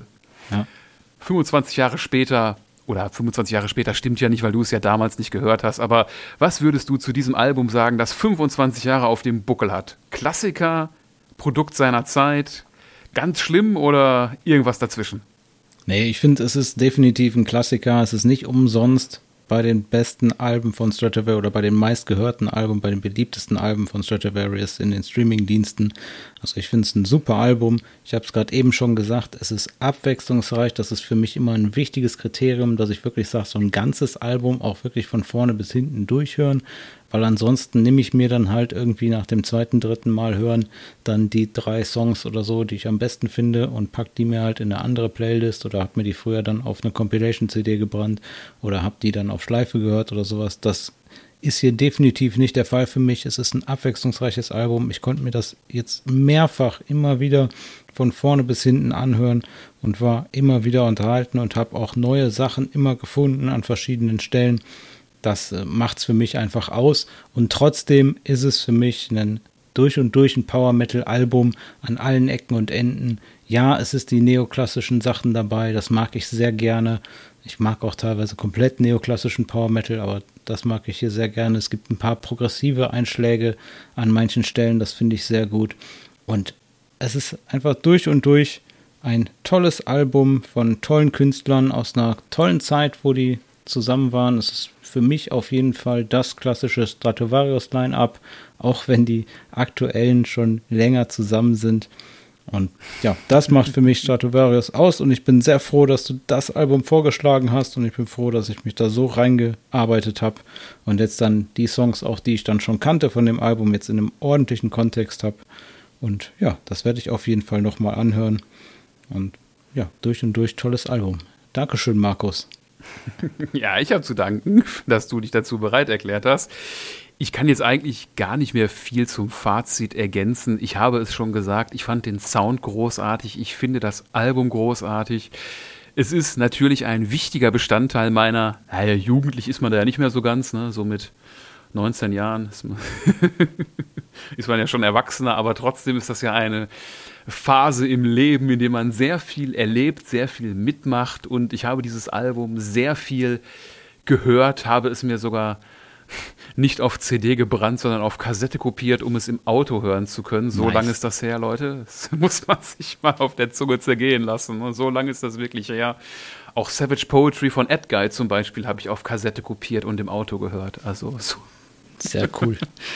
25 Jahre später, oder 25 Jahre später stimmt ja nicht, weil du es ja damals nicht gehört hast, aber was würdest du zu diesem Album sagen, das 25 Jahre auf dem Buckel hat? Klassiker, Produkt seiner Zeit, ganz schlimm oder irgendwas dazwischen? Nee, ich finde, es ist definitiv ein Klassiker. Es ist nicht umsonst bei den besten Alben von Stratovarius oder bei den meistgehörten Alben, bei den beliebtesten Alben von Stratovarius in den Streaming-Diensten. Also ich finde es ein super Album. Ich habe es gerade eben schon gesagt, es ist abwechslungsreich. Das ist für mich immer ein wichtiges Kriterium, dass ich wirklich sage, so ein ganzes Album auch wirklich von vorne bis hinten durchhören. Weil ansonsten nehme ich mir dann halt irgendwie nach dem zweiten, dritten Mal hören dann die 3 Songs oder so, die ich am besten finde und packe die mir halt in eine andere Playlist oder habe mir die früher dann auf eine Compilation-CD gebrannt oder habe die dann auf Schleife gehört oder sowas. Das ist hier definitiv nicht der Fall für mich. Es ist ein abwechslungsreiches Album. Ich konnte mir das jetzt mehrfach immer wieder von vorne bis hinten anhören und war immer wieder unterhalten und habe auch neue Sachen immer gefunden an verschiedenen Stellen. Das macht es für mich einfach aus und trotzdem ist es für mich ein durch und durch ein Power-Metal-Album an allen Ecken und Enden. Ja, es ist die neoklassischen Sachen dabei, das mag ich sehr gerne. Ich mag auch teilweise komplett neoklassischen Power-Metal, aber das mag ich hier sehr gerne. Es gibt ein paar progressive Einschläge an manchen Stellen, das finde ich sehr gut. Und es ist einfach durch und durch ein tolles Album von tollen Künstlern aus einer tollen Zeit, wo die zusammen waren. Es ist für mich auf jeden Fall das klassische Stratovarius-Line-Up, auch wenn die aktuellen schon länger zusammen sind. Und ja, das macht für mich Stratovarius aus und ich bin sehr froh, dass du das Album vorgeschlagen hast und ich bin froh, dass ich mich da so reingearbeitet habe und jetzt dann die Songs, auch die ich dann schon kannte von dem Album, jetzt in einem ordentlichen Kontext habe. Und ja, das werde ich auf jeden Fall nochmal anhören. Und ja, durch und durch tolles Album. Dankeschön, Markus. Ja, ich habe zu danken, dass du dich dazu bereit erklärt hast. Ich kann jetzt eigentlich gar nicht mehr viel zum Fazit ergänzen. Ich habe es schon gesagt, ich fand den Sound großartig, ich finde das Album großartig. Es ist natürlich ein wichtiger Bestandteil meiner, jugendlich ist man da ja nicht mehr so ganz, ne? So mit 19 Jahren ist man ja schon Erwachsener, aber trotzdem ist das ja eine Phase im Leben, in der man sehr viel erlebt, sehr viel mitmacht und ich habe dieses Album sehr viel gehört, habe es mir sogar nicht auf CD gebrannt, sondern auf Kassette kopiert, um es im Auto hören zu können. So lange ist das her, Leute. Das muss man sich mal auf der Zunge zergehen lassen. Und so lange ist das wirklich her. Auch Savage Poetry von Edguy zum Beispiel habe ich auf Kassette kopiert und im Auto gehört. Also so. Sehr cool.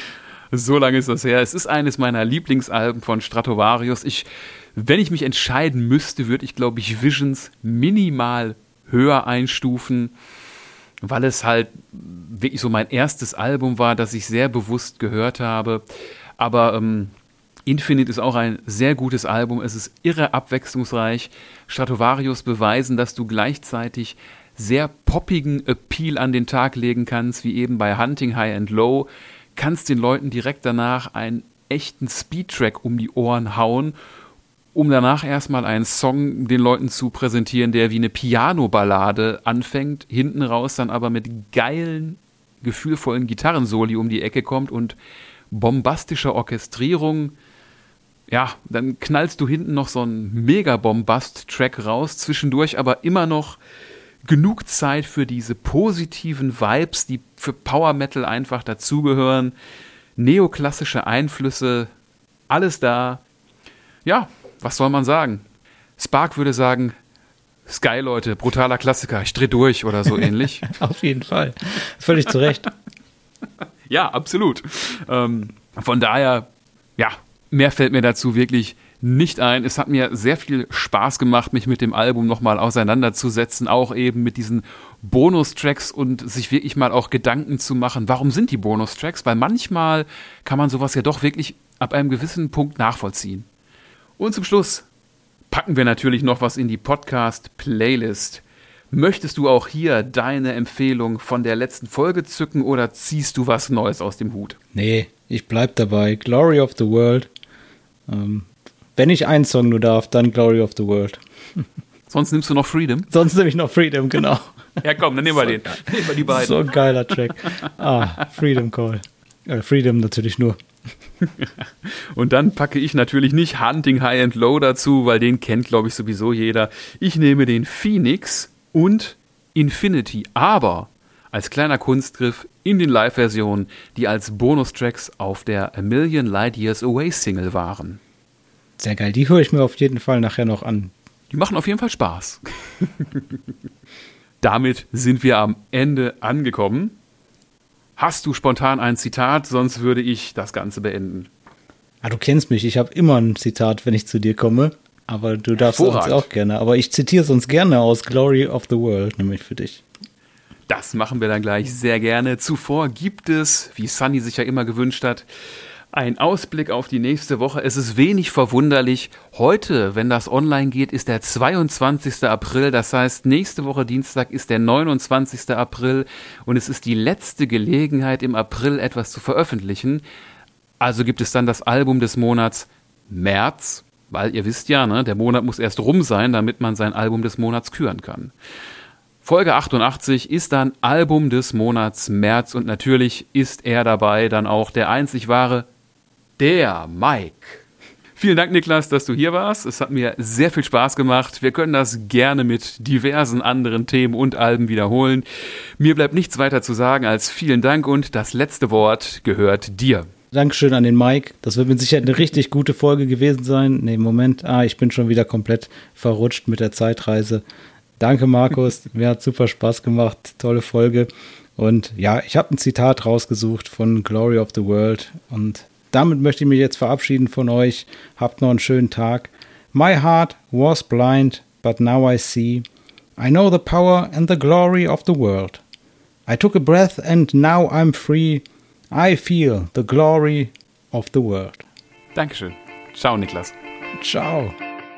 So lange ist das her. Es ist eines meiner Lieblingsalben von Stratovarius. Wenn ich mich entscheiden müsste, würde ich, glaube ich, Visions minimal höher einstufen, weil es halt wirklich so mein erstes Album war, das ich sehr bewusst gehört habe. Aber Infinite ist auch ein sehr gutes Album. Es ist irre abwechslungsreich. Stratovarius beweisen, dass du gleichzeitig sehr poppigen Appeal an den Tag legen kannst, wie eben bei Hunting High and Low, kannst den Leuten direkt danach einen echten Speedtrack um die Ohren hauen, um danach erstmal einen Song den Leuten zu präsentieren, der wie eine Piano-Ballade anfängt, hinten raus dann aber mit geilen, gefühlvollen Gitarrensoli um die Ecke kommt und bombastischer Orchestrierung. Ja, dann knallst du hinten noch so einen Mega-Bombast-Track raus, zwischendurch aber immer noch genug Zeit für diese positiven Vibes, die für Power Metal einfach dazugehören. Neoklassische Einflüsse, alles da. Ja, was soll man sagen? Spark würde sagen, Sky, Leute, brutaler Klassiker, ich dreh durch oder so ähnlich. Auf jeden Fall. Völlig zu Recht. Ja, absolut. Von daher, ja, mehr fällt mir dazu wirklich nicht ein. Es hat mir sehr viel Spaß gemacht, mich mit dem Album nochmal auseinanderzusetzen, auch eben mit diesen Bonustracks und sich wirklich mal auch Gedanken zu machen, warum sind die Bonustracks? Weil manchmal kann man sowas ja doch wirklich ab einem gewissen Punkt nachvollziehen. Und zum Schluss packen wir natürlich noch was in die Podcast-Playlist. Möchtest du auch hier deine Empfehlung von der letzten Folge zücken oder ziehst du was Neues aus dem Hut? Nee, ich bleib dabei. Glory of the World. Wenn ich einen Song nur darf, dann Glory of the World. Sonst nimmst du noch Freedom? Sonst nehme ich noch Freedom, genau. Ja komm, dann nehmen wir den. Nehmen wir die beiden. So ein geiler Track. Freedom Call. Freedom natürlich nur. Und dann packe ich natürlich nicht Hunting High and Low dazu, weil den kennt, glaube ich, sowieso jeder. Ich nehme den Phoenix und Infinity, aber als kleiner Kunstgriff in den Live-Versionen, die als Bonustracks auf der A Million Light Years Away Single waren. Sehr geil, die höre ich mir auf jeden Fall nachher noch an. Die machen auf jeden Fall Spaß. Damit sind wir am Ende angekommen. Hast du spontan ein Zitat, sonst würde ich das Ganze beenden. Du kennst mich, ich habe immer ein Zitat, wenn ich zu dir komme, aber du darfst uns auch gerne. Aber ich zitiere es uns gerne aus Glory of the World, nämlich für dich. Das machen wir dann gleich sehr gerne. Zuvor gibt es, wie Sunny sich ja immer gewünscht hat, ein Ausblick auf die nächste Woche. Es ist wenig verwunderlich. Heute, wenn das online geht, ist der 22. April. Das heißt, nächste Woche Dienstag ist der 29. April. Und es ist die letzte Gelegenheit, im April etwas zu veröffentlichen. Also gibt es dann das Album des Monats März. Weil ihr wisst ja, ne, der Monat muss erst rum sein, damit man sein Album des Monats küren kann. Folge 88 ist dann Album des Monats März. Und natürlich ist er dabei dann auch der einzig wahre, der Mike. Vielen Dank, Niklas, dass du hier warst. Es hat mir sehr viel Spaß gemacht. Wir können das gerne mit diversen anderen Themen und Alben wiederholen. Mir bleibt nichts weiter zu sagen als vielen Dank und das letzte Wort gehört dir. Dankeschön an den Mike. Das wird mit Sicherheit eine richtig gute Folge gewesen sein. Nee, Moment. Ich bin schon wieder komplett verrutscht mit der Zeitreise. Danke, Markus. Mir hat super Spaß gemacht. Tolle Folge. Und ja, ich habe ein Zitat rausgesucht von Glory of the World und damit möchte ich mich jetzt verabschieden von euch. Habt noch einen schönen Tag. My heart was blind, but now I see. I know the power and the glory of the world. I took a breath and now I'm free. I feel the glory of the world. Dankeschön. Ciao, Niklas. Ciao.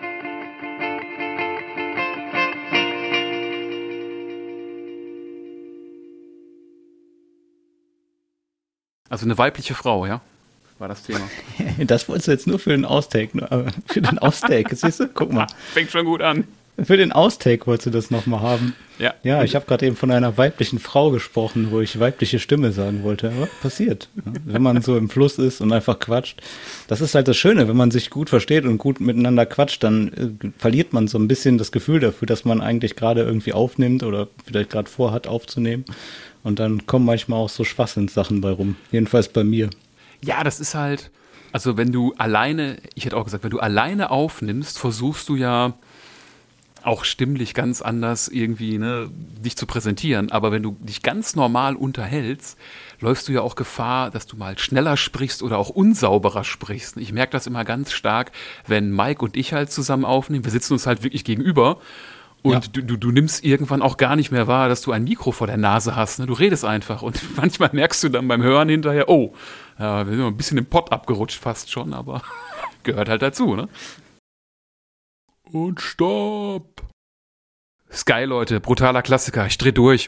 Also eine weibliche Frau, ja? War das Thema. Das wolltest du jetzt nur für den Austake. Für den Austake, siehst du? Guck mal. Fängt schon gut an. Für den Austake wolltest du das nochmal haben. Ja. Ja, ich habe gerade eben von einer weiblichen Frau gesprochen, wo ich weibliche Stimme sagen wollte. Aber passiert. Wenn man so im Fluss ist und einfach quatscht. Das ist halt das Schöne, wenn man sich gut versteht und gut miteinander quatscht, dann verliert man so ein bisschen das Gefühl dafür, dass man eigentlich gerade irgendwie aufnimmt oder vielleicht gerade vorhat aufzunehmen. Und dann kommen manchmal auch so Schwachsinnssachen bei rum. Jedenfalls bei mir. Ja, das ist halt, also wenn du alleine, ich hätte auch gesagt, wenn du alleine aufnimmst, versuchst du ja auch stimmlich ganz anders irgendwie, ne, dich zu präsentieren. Aber wenn du dich ganz normal unterhältst, läufst du ja auch Gefahr, dass du mal schneller sprichst oder auch unsauberer sprichst. Ich merke das immer ganz stark, wenn Mike und ich halt zusammen aufnehmen. Wir sitzen uns halt wirklich gegenüber. Und du nimmst irgendwann auch gar nicht mehr wahr, dass du ein Mikro vor der Nase hast. Ne? Du redest einfach. Und manchmal merkst du dann beim Hören hinterher, oh, ja, wir sind ein bisschen im Pott abgerutscht fast schon, aber gehört halt dazu, ne? Und stopp! Sky, Leute, brutaler Klassiker, ich dreh durch.